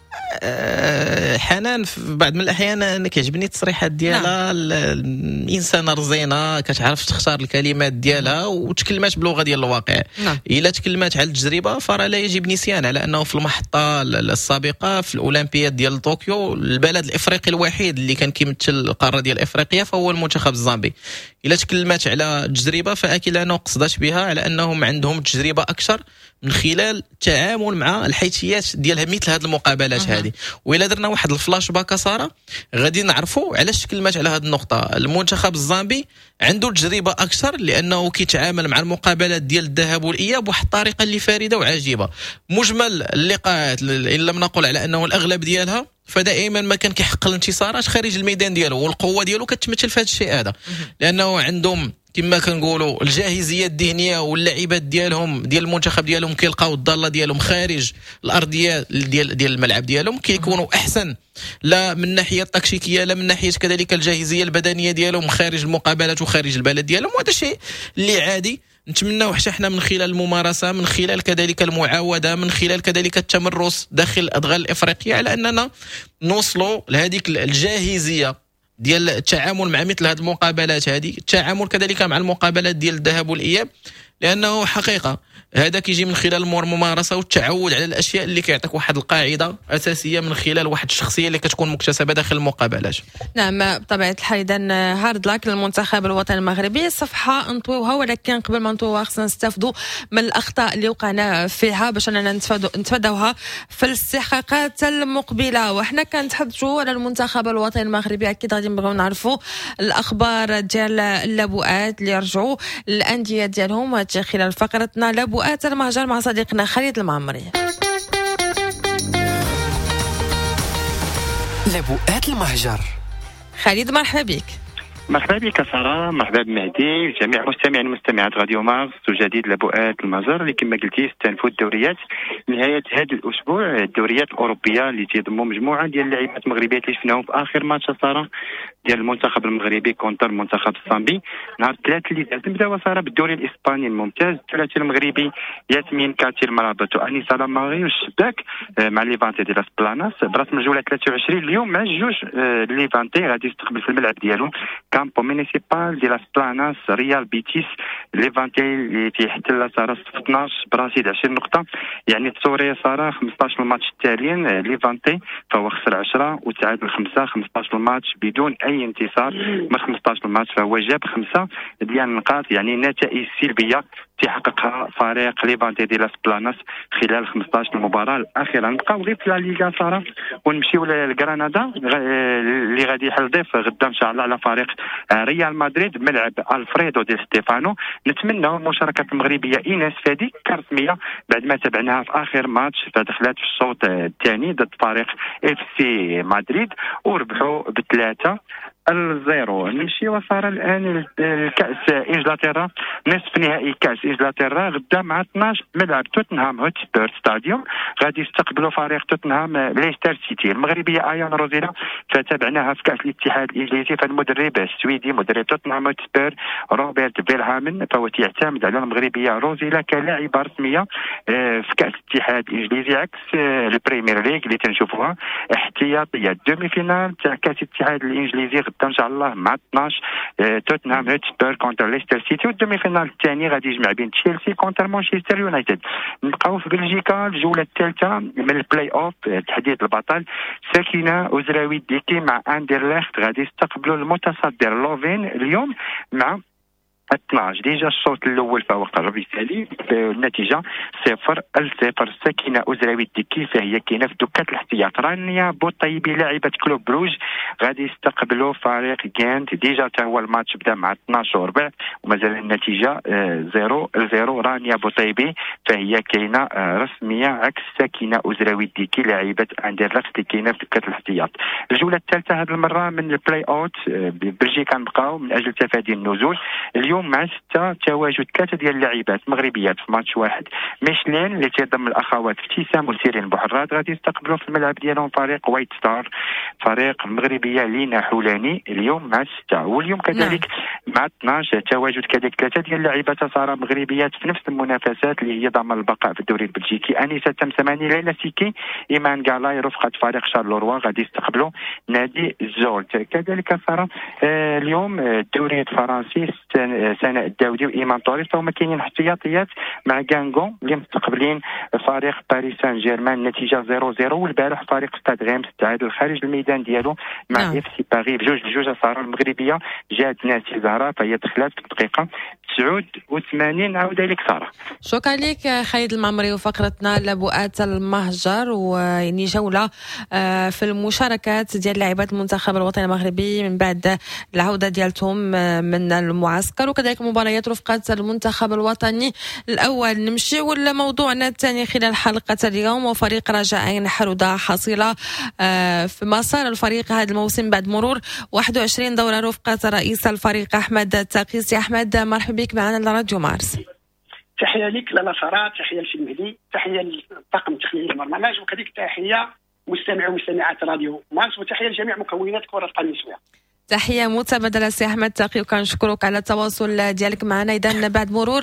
حنان في بعض من الاحيان انا كيعجبني التصريحات ديالها. الانسانه رزينه كتعرف تختار الكلمات ديالها وتكلمات بلغه ديال الواقع. الا تكلمات على التجربه فراه لا يجب نسيان على انه في المحطه السابقه في الاولمبياد ديال طوكيو البلد الافريقي الوحيد اللي كان كيمثل القاره ديال افريقيا فهو المنتخب الزامبي. الا تكلمات على التجربه فاكيد انا قصدت بها على انهم عندهم تجربه اكثر من خلال التعامل مع الحيثيات ديال مثل هذه المقابلات هذه. وإلا درنا واحد الفلاش باك ساره غادي نعرفوا علاش تكلمات على هذه النقطه. المنتخب الزامبي عنده تجربه اكثر لانه كيتعامل مع المقابلات ديال الذهاب والاياب بواحد الطريقه اللي فريده وعجيبه. مجمل اللقاءات ان لم نقل على انه الاغلب ديالها فدائما ما كان كيحقق الانتصارات خارج الميدان ديالو، والقوه ديالو كتمثل في هذا الشيء هذا، لانه عندهم كما كنقولوا الجاهزيه الذهنيه واللاعبات ديالهم ديال المنتخب ديالهم كيلقاو الضاله ديالهم خارج الارضيه ديال الملعب ديالهم، كيكونوا احسن لا من ناحيه التكتيكيه لا من ناحيه كذلك الجاهزيه البدنيه ديالهم خارج المقابلات وخارج البلد ديالهم. وهذا شيء اللي عادي نتمناو حتى احنا من خلال الممارسه، من خلال كذلك المعاوده، من خلال كذلك التمرس داخل الادغال الافريقيه على اننا نوصلوا لهذيك الجاهزيه ديال التعامل مع مثل هذه المقابلات هذه، التعامل كذلك مع المقابلات ديال الذهاب والاياب، لانه حقيقه هذا كيجي من خلال الممارسه والتعود على الاشياء اللي كيعطيك واحد القاعده اساسيه من خلال واحد الشخصيه اللي كتكون مكتسبه داخل المقابلات. نعم بطبيعه الحال. اذا هارد لاك للمنتخب الوطني المغربي. الصفحه نطويوها، ولكن قبل ما نطويوها خصنا نستافدوا من الاخطاء اللي وقعنا فيها باش اننا نتفاداوها في الاستحقاقات المقبله. وحنا كنتحدثوا على المنتخب الوطني المغربي، اكيد غادي نبغيو نعرفوا الاخبار ديال اللابؤات اللي رجعوا الانديه ديالهم خلال فقرتنا لابؤات المهجر مع صديقنا خالد المعمري. لابؤات المهجر. خالد مرحبا بك. مرحبا بك سارة، مرحبا بمهدي وجميع مستمعات راديو مارس وجديد لابؤات المهجر اللي كما قلتي استنفوا الدوريات نهاية هذا الأسبوع، الدوريات الأوروبية اللي تضموا مجموعة ديال اللاعبات المغربيات اللي شفناهم في آخر ماتش سارة ديال المنتخب المغربي كونتر المنتخب الزامبي نهار الثلاث اللي فات. نبداو سارة بالدوري الإسباني الممتاز، الثلاثي المغربي ياسمين كاتي المرابط وأنيسة لاماري والشباك مع ليفانتي ديال لاس بلاناس برسم الجولة 23 اليوم مع الجوج ليفانتي غادي يستقبل في الملعب ديالو كامبو مينيسيبال ديال سبلاناس ريال بيتيس ليفانتي اللي تيحتل صار 12 برصيد 20 نقطه. يعني تصوري صار 15 الماتش التاليين ليفانتي فهو خسر 10 وتعادل 5 15 الماتش بدون اي انتصار من 15 الماتش فهو جاب 5 ديال النقاط. يعني نتائج سلبيه تحققها فريق ليفانتي ديال سبلاناس خلال 15 المباراه الاخيره. نبقاو غير في لا ليغا صراحه ونمشيو لغرناطه اللي غادي يحل ضيف غدا ان شاء الله على فريق ريال مدريد ملعب الفريدو دي ستيفانو. نتمنى مشاركه المغربيه ايناس فادي كرسميه بعد ما تابعناها في اخر ماتش فدخلت في الشوط الثاني ضد فريق اف سي مدريد وربحوا ب3-0. نمشي وصار الان الكاس انجلترا نصف نهائي كاس انجلترا غدا مع 12 ملعب توتنهام هوتسبير ستاديوم غادي يستقبلوا فريق توتنهام ليستر سيتي. المغربيه ايان روزيلا فتابعناها في كاس الاتحاد الانجليزي فالمدرب السويدي مدرب توتنهام هوتسبير روبرت فيلهامن فهو يعتمد على المغربيه روزيلا كلاعبه رسميه في كاس الاتحاد الانجليزي عكس البريمير ليغ اللي تنشوفوها احتياطيه. دومي فينال تاع كاس الاتحاد الانجليزي ان شاء الله مع 12 توتنهام هوتسبير كونتر ليستر سيتي والدومي فينال الثاني غادي يجمع بين تشيلسي كونتر مانشستر يونايتد. نبقاو في بلجيكا الجوله الثالثه من البلاي اوف تحديد البطل ساكنه اوزراوي ديكي مع اندرلخت غادي يستقبلوا المتصدر لوفين اليوم مع 12. ديجا الشوط الاول فهو قرب يسالي النتيجه 0-0. ساكنه اوزراوي الدكي فهي كاينه في دكه الاحتياط. رانيا بوطيبي لاعبه كلوب بروج غادي يستقبلوا فريق غانت. ديجا تا هو الماتش بدا مع 12:15 ومازال النتيجه 0-0. رانيا بوطيبي فهي كاينه رسميه عكس ساكنه اوزراوي الدكي لاعبه اندرلخت اللي كاينه في دكه الاحتياط. الجوله الثالثه هذه المره من البلاي اوت بلجيكا نبقاو من اجل تفادي النزول. اليوم مع 6 تواجد 3 ديال اللاعبات مغربيات في ماتش واحد. ميشلين اللي تضم الاخوات ابتسام وسيرين بحرات غادي يستقبلوا في الملعب ديالهم فريق وايت ستار فريق المغربيه لينا حولاني اليوم مع 6. واليوم كذلك مع 12 تواجد كذلك 3 ديال اللاعبات صار مغربيات في نفس المنافسات اللي هي ضمان البقاء في الدوري البلجيكي. انيسه تمسماني ليلى سيكي ايمان غالاي رفقه فريق شارلوروا غادي يستقبلوا نادي زولت. كذلك صار اليوم الدوري الفرنسي سناء الداودي وايمان طوريس فهم كاينين احتياطيات مع غانغون اللي مستقبلين فريق باريس سان جيرمان نتيجه 0-0. والبارح فريق ستاد غيمس تعادل خارج الميدان ديالو مع اف سي باري بجوج. صار المغربيه جات ناسي زهراء فهي دخلت في الدقيقه 89 عاود لك ساره. شكرا لك خالد المعمري وفقرتنا لبؤات المهجر ويعني جوله في المشاركات ديال لاعبات المنتخب الوطني المغربي من بعد العوده ديالتهم من المعسكر وكذلك مباريات رفقه المنتخب الوطني الاول. نمشيو لموضوعنا الثاني خلال حلقه اليوم وفريق رجاء عين حرودة حصيله في مسار الفريق هذا الموسم بعد مرور 21 دوره رفقه رئيس الفريق احمد التقيسي. احمد مرحبا بك معنا لراديو مارس. تحيه لك لاله ساره، تحيه للمهدي، تحيه للطاقم التقني البرنامج وكذلك تحيه مستمعي ومستمعات راديو مارس وتحيه لجميع مكونات كره القدم النسويه. تحيه متبادله سي احمد تقي وكنشكرك على التواصل ديالك معنا. اذا بعد مرور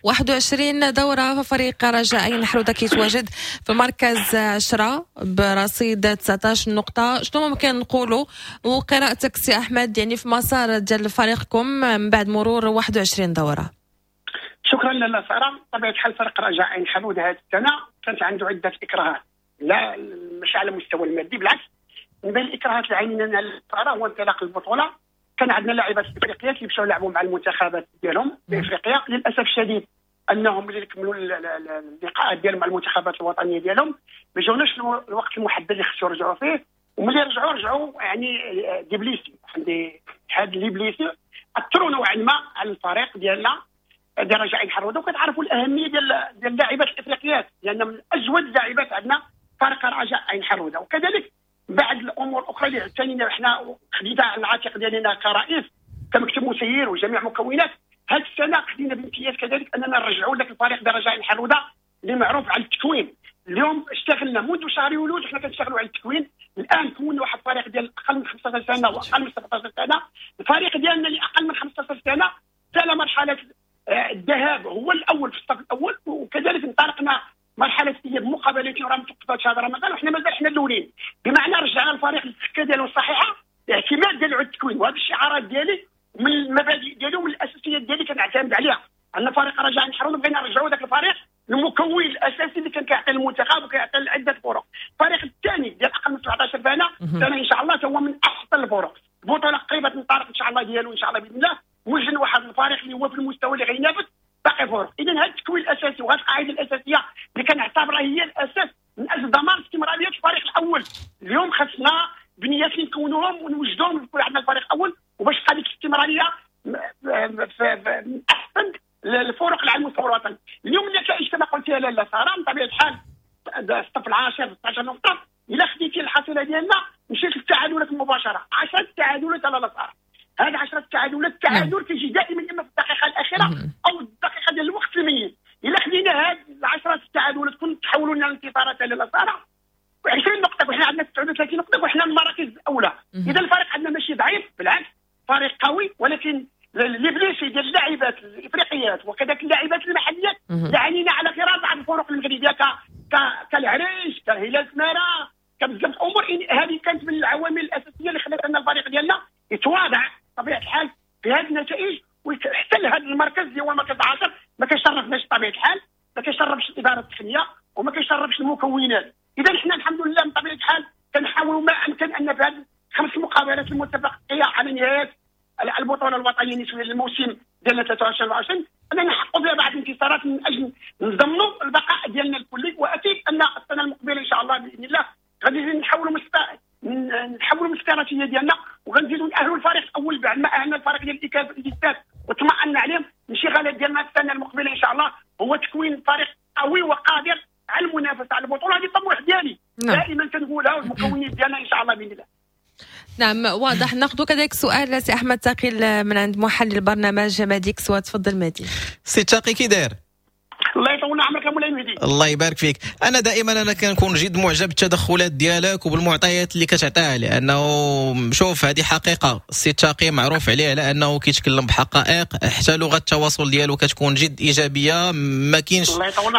21 دوره فريق رجاء عين حرودة كيتواجد في مركز 10 برصيد 19 نقطه. شنو ممكن نقولوا وقراءتك سي احمد يعني في مسار ديال فريقكم من بعد مرور 21 دوره؟ شكرا لاله ساره. طبيعه الحال فريق رجاء عين حرودة هذه السنه كانت عنده عده اكراهات، لا مش على المستوى المادي بالعكس. من بين الاكراهات اللي عينينا للساره هو انطلاق البطوله. كان عندنا لاعبات افريقيات اللي مشاو لعبوا مع المنتخبات ديالهم بافريقيا. للاسف الشديد انهم اللي يكملوا اللقاءات ديالهم مع المنتخبات الوطنيه ديالهم ما جاوناش الوقت المحدد اللي خصو يرجعوا فيه. وملي رجعوا يعني ديبليسي عندي هاد ليبليسي اثروا نوعا ما على الفريق ديالنا ديال رجاء عين حرودة. وكتعرفوا الاهميه ديال اللاعبات الافريقيات لان من اجود اللاعبات عندنا فريق رجاء عين حرودة. وكذلك بعد الامور الاخرى اللي عتانينا احنا خديتها على العاتق ديالنا كرئيس كمكتب مسير وجميع مكونات هذه السنه خدينا بامتياز كذلك اننا نرجعوا لك الفريق ديال رجاء عين حرودة اللي معروف على التكوين. اليوم اشتغلنا منذ شهر يوليو حنا كنشتغلوا على التكوين. الان كون واحد الفريق ديال اقل من 15 سنه واقل من 17 سنه. الفريق ديالنا اللي اقل من 15 سنه تلا مرحله الذهاب هو الاول في الصف الاول. وكذلك انطلقنا مرحله هي بمقابلتنا راه متوقفه شهر رمضان وحنا مازال حنا الاولين بمعنى رجعنا الفريق للسكه ديالو الصحيحه اعتماد ديال التكوين. وهذه الشعارات ديالي ومن المبادئ ديالو ومن الاساسيات ديالي كنعتمد عليها. ان فريق رجاء نحرون بغينا نرجعوا ذاك الفريق المكون الاساسي اللي كان كيعطي المنتخب وكيعطي عده فرق. الفريق الثاني ديال اقل من 17 سنه ان شاء الله هو من احسن الفرق. البطوله قريبه تنطلق ان شاء الله ديالو ان شاء الله باذن الله، وجد واحد الفريق اللي هو في المستوى اللي غينافس باقي فرق. اذا هذا التكوين الاساسي وهذه القاعده الاساسيه اللي كنعتبرها هي الاساس من اجل ضمان استمراريه الفريق الاول. اليوم خصنا بنيات اللي نكونوهم ونوجدوهم يكون عندنا الفريق الاول، وباش هذه الاستمراريه من احسن الفرق على المستوى الوطني. اليوم النتائج كما قلت يا لاله ساره بطبيعه الحال صفر 10 16 نقطه، الا خديتي الحصيله ديالنا مشيت للتعادلات مباشره 10 تعادلات على الاصابع. هذه 10 تعادلات التعادل كيجي دائما اما في الدقيقه الاخيره او الدقيقه ديال الوقت الميت. الا خدينا هذه 10 التعادلات كنت تحولوا لنا الانتصارات على الاصابع 20 نقطه وحنا عندنا 39 نقطه وحنا المراكز الاولى. اذا الفريق عندنا ماشي ضعيف، بالعكس فريق قوي، ولكن ليبليسي ديال اللاعبات الافريقيات وكذلك اللاعبات المحليات دعانينا على غرار بعض الفرق المغربيه كالعريش كهلال سماره كبزاف امور. هذه كانت من العوامل الاساسيه اللي خلت ان الفريق ديالنا يتواضع بطبيعه الحال في هذه النتائج ويحتل هذا المركز اللي هو مركز 10. ما كيشرفناش بطبيعه الحال، ما كيشرفش الاداره التقنيه وما كيشرفش المكونات. اذا حنا الحمد لله بطبيعه الحال كنحاولوا ما امكن ان في هذه 5 مقابلات المتبقيه على نهايه البطوله الوطنيه النسويه للموسم ديالنا 23 اننا نحققوا بها بعض الانتصارات من اجل نضمنوا البقاء ديالنا الكلي. واكيد ان السنه المقبله ان شاء الله باذن الله غادي نحاولوا من الاستراتيجيه ديالنا وغنزيدوا ناهلوا الفريق الاول بعد ما اهلنا الفريق ديال الاستاد وطمأنا عليهم. الانشغالات ديالنا السنه المقبله ان شاء الله هو تكوين فريق قوي وقادر على المنافسه على البطوله. هذه الطموح ديالي دائما كنقولها، والمكونين ديالنا ان شاء الله باذن الله. نعم واضح. ناخذ كذلك سؤال سي احمد ثقيل من عند محلل البرنامج ماديك سوا. تفضل مادي. سي ثقي كي داير؟ الله يطول عمرك مولاي مهدي. الله يبارك فيك. انا دائما كنكون جد معجب بالتدخلات ديالك وبالمعطيات اللي كتعطيها، لانه شوف هذه حقيقه. السي ثقي معروف عليه على انه كيتكلم بحقائق، حتى لغه التواصل ديالو كتكون جد ايجابيه، ما كاينش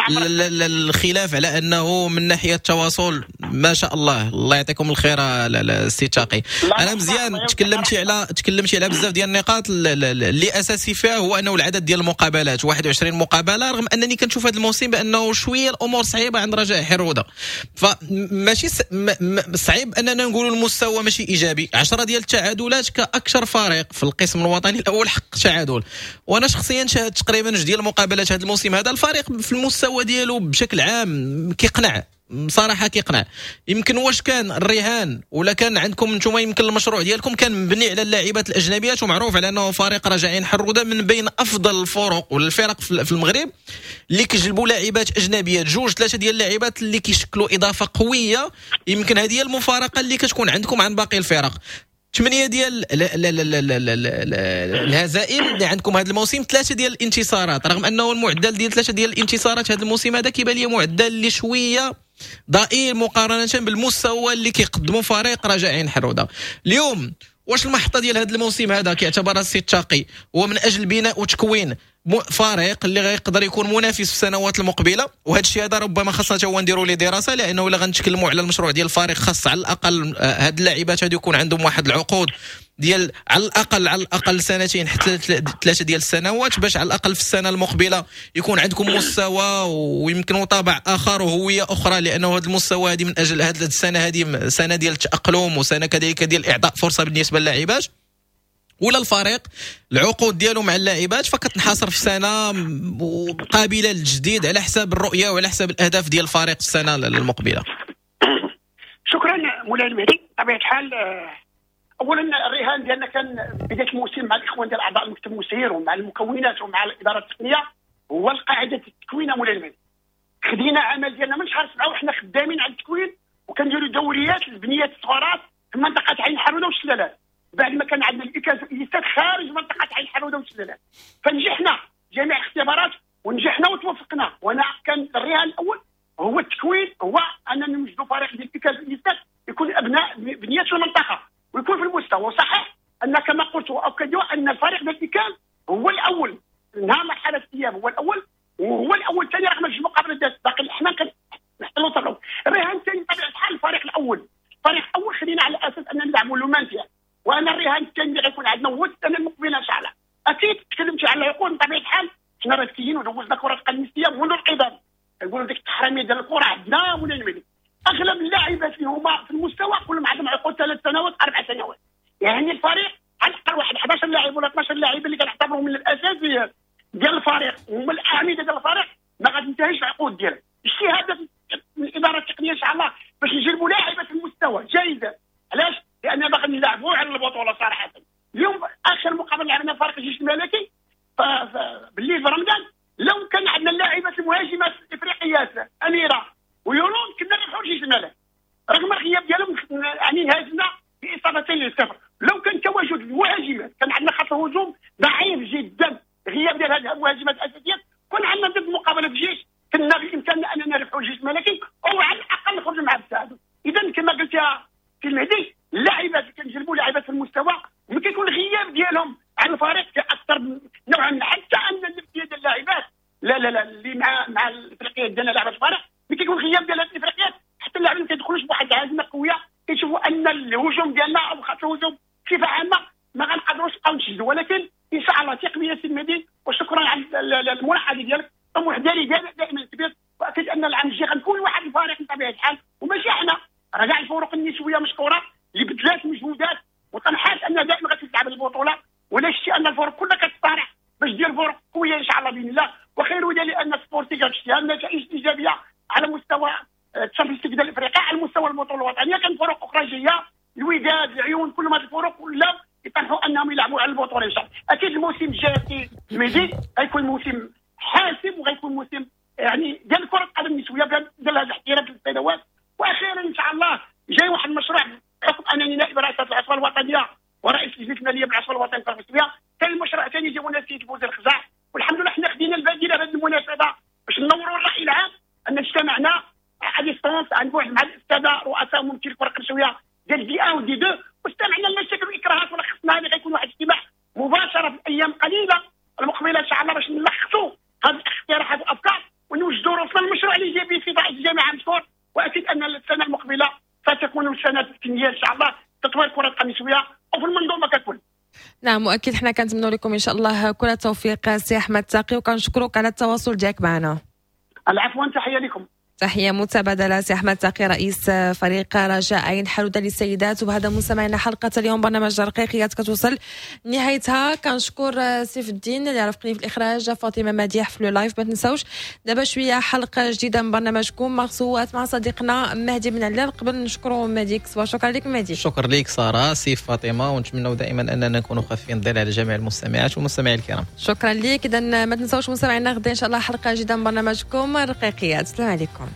الخلاف على انه من ناحيه التواصل ما شاء الله. الله يعطيكم الخير السي ثقي. انا مزيان تكلمتي على بزاف ديال النقاط اللي اساسي فيها هو انه العدد ديال المقابلات 21 مقابله، رغم انني كنشوف هذا الموسم بانه شويه الامور صعيبه عند رجاء حروده. فماشي صعيب اننا نقولوا المستوى ماشي ايجابي. 10 ديال التعادلات كاكثر فريق في القسم الوطني الاول حق تعادل. وانا شخصيا شاهدت تقريبا جوج ديال المقابلات هذا الموسم هذا. الفريق في المستوى ديالو بشكل عام كيقنع بصراحه، كيقنع. يمكن واش كان الرهان ولا كان عندكم نتوما يمكن المشروع ديالكم كان مبني على اللاعبات الاجنبيات، ومعروف على انه فريق رجاء حروده من بين افضل الفرق والفرق في المغرب اللي كيجلبوا لاعبات اجنبيات، 2-3 ديال اللاعبات اللي كيشكلوا اضافه قويه. يمكن هذه هي المفارقه اللي كتكون عندكم عن باقي الفرق. 8 ديال الهزائم اللي عندكم هذا الموسم، 3 ديال الانتصارات، رغم انه المعدل ديال 3 ديال الانتصارات هذا الموسم هذا كيبان لي معدل اللي شويه ضئيل مقارنه بالمستوى اللي كيقدموا فريق رجاء حروده. اليوم واش المحطه ديال هذا الموسم هذا كيعتبرها السي ثقي هو من اجل بناء وتكوين فريق اللي غيقدر يكون منافس في السنوات المقبله؟ وهذا الشيء هذا ربما خاصنا هو نديروا ليه دراسه، لانه الا غنتكلموا على المشروع ديال الفريق خاص على الاقل هاد اللاعبات هادو يكون عندهم واحد العقود ديال على الاقل 2 حتى 3 ديال السنوات، باش على الاقل في السنه المقبله يكون عندكم مستوى ويمكن طابع اخر وهويه اخرى، لانه هذا المستوى هذه من اجل هذه السنه هذه سنه ديال التاقلم وسنه كذلك ديال اعطاء فرصه بالنسبه للاعبات. ولا الفريق العقود ديالو مع اللاعبات فكتنحصر في سنه قابله للجديد على حساب الرؤيه وعلى حساب الاهداف ديال الفريق السنه المقبله. شكرا مولاي المهدي. بطبيعه الحال اولا الرهان ديالنا كان بدايه الموسم مع الاخوان ديال اعضاء المكتب المسير ومع المكونات ومع الاداره التقنيه هو القاعده التكوين مولاي المهدي. خدينا عمل ديالنا من شهر 7 وحنا خدامين على التكوين وكنديروا دوريات البنيات الصغارات في منطقه عين حروده والشلالات، بعد ما كان عندنا الاستاد خارج منطقه عين حروده والشلالات. فنجحنا جميع الاختبارات ونجحنا وتوفقنا. وانا كان الرهان الاول هو التكوين، هو اننا نوجدوا فريق ديال الاستاد يكون ابناء بنيات المنطقه ويكون في المستوى. صحيح ان كما قلت واكدوا ان الفريق ديال الإكال هو الاول، نهار مرحله الاياب هو الاول وهو الاول ثاني رغم جوج مقابلات باقي احنا كنحتلوا طرف. الرهان الثاني بطبيعه الحال الفريق الاول خلينا على اساس اننا نلعبوا لومانتيا وانا الرهان الثاني اللي غيكون عندنا هو السنه المقبله ان شاء الله. اكيد تكلمت على العقول بطبيعه الحال، حنا راسيين ودوزنا كره القدميه منذ القدم، نقولوا ديك التحرميه ديال الكره عندنا ولا نمدي. اغلب اللاعبات اللي هما في المستوى كلهم عندهم عقود 3 سنوات 4 سنوات، يعني الفريق على الاقل واحد 11 لاعب ولا 12 لاعب اللي كنعتبرهم من الاساسيات ديال الفريق ومن الاعمده ديال الفريق ما غتنتهيش العقود ديالها. اجتهاد من الاداره التقنيه ان شاء الله باش نجيبوا لاعبه في المستوى جيده. علاش؟ لان باغي نلعبوا على البطوله صراحه. اليوم اخر مقابله لعبنا فريق الجيش الملكي بالليل في رمضان، لو كان عندنا اللاعبات المهاجمات الافريقيات اميره ويولون كنا نربحوا الجيش الملكي رغم الغياب ديالهم، يعني انهزمنا باصابتين ل0. لو كان تواجد المهاجمات، كان عندنا خط الهجوم ضعيف جدا، غياب ديال هذه المهاجمات الاساسيات، كون عندنا ضد مقابله الجيش كنا بامكاننا اننا نربحوا الجيش الملكي او على الاقل نخرجوا مع التعادل. اذا كما قلت يا في المهدي، اللاعبات اللي كنجلبوا لاعبات في المستوى ملي كيكون الغياب ديالهم عن الفريق كاكثر نوعا ما، حتى ان النفسيه ديال اللاعبات لا اللي مع الافريقيات ديالنا لاعبات الفريق ملي كيكون الغياب ديال هذه الافريقيات حتى اللاعبين ما كيدخلوش بواحد العزيمه قويه، كيشوفوا ان الهجوم ديالنا او خط الهجوم بصفه عامه ما غنقدروش نبقاو نشدوا. ولكن ان شاء الله ثق بيا سي المهدي، وشكرا على الملاحظه ديالك. الطموح ديالي دائما كبير، واكيد ان العام الجاي غنكون واحد الفريق بطبيعه الحال، وماشي احنا رجع الفروق النسويه مشكوره اللي بدلات مجهودات وطمحات انها دائما غتلعب البطوله، ولا شتي ان الفروق كلها كتصارع باش دير فروق قويه ان شاء الله باذن الله. وخير ذلك ان السبورتي كتشتي نتائج ايجابيه على مستوى الشامبيونز ليغ ديال افريقيا، على مستوى البطوله الوطنيه. كان فروق اخرى جايه، الوداد، العيون، كل ما الفروق كلها يطمحوا انهم يلعبوا على البطوله ان شاء الله. اكيد الموسم الجاي الميدي غيكون موسم حاسم، وغيكون موسم يعني ديال كره القدم النسويه ديال هذا الاحتراف للسنوات. واخيرا ان شاء الله جاي واحد المشروع بحكم انني نائب رئاسه العصبه الوطنيه ورئيس اللجنه الماليه بالعصبه الوطنيه الكره النسويه. كاين المشروع ثاني ديال السيد بوزير الخزاع، والحمد لله حنا خدينا البادره بهذه المناسبه باش نوروا الراي العام ان اجتمعنا على ديستونس عن بعد مع الساده رؤساء وممثلي الكره النسويه ديال دي 1 ودي 2، واستمعنا لمشاكل والاكراهات ولخصنا. هذا غيكون واحد الاجتماع مباشره في الايام قليله المقبله ان شاء الله باش نلخصوا هذه الاقتراحات والافكار ونوجدوا راسنا المشروع الايجابي في ضوء الجامعه مشكور. واكيد ان السنه المقبله ستكون السنه التنميه ان شاء الله تطوير كره القدم النسويه وفي المنظومه ككل. نعم، واكيد حنا كنتمنوا لكم ان شاء الله كل التوفيق سي احمد تاقي، وكنشكرك على التواصل ديالك معنا. العفو، تحيه لكم. تحية متبادلة سي أحمد تاقي رئيس فريق رجاء عين حلودة للسيدات. وبهذا مستمعينا حلقة اليوم برنامج رقيقيات كتوصل نهايتها. كنشكر سيف الدين اللي عرفني في الإخراج، فاطمة مديح في اللايف. ما تنساوش دابا شوية حلقة جديدة من برنامجكم مغسوات مع صديقنا مهدي بن علال. قبل نشكروا مهدي كسوا، شكرا لك مهدي. شكرا لك سارة، سيف، فاطمة، ونتمنوا دائما أننا نكونوا خفيفين الظل على جميع المستمعات والمستمعين الكرام. شكرا لك. إذا ما تنساوش مستمعينا غدا إن شاء الله حلقة جديدة من برنامجكم رقيقيات. السلام عليكم.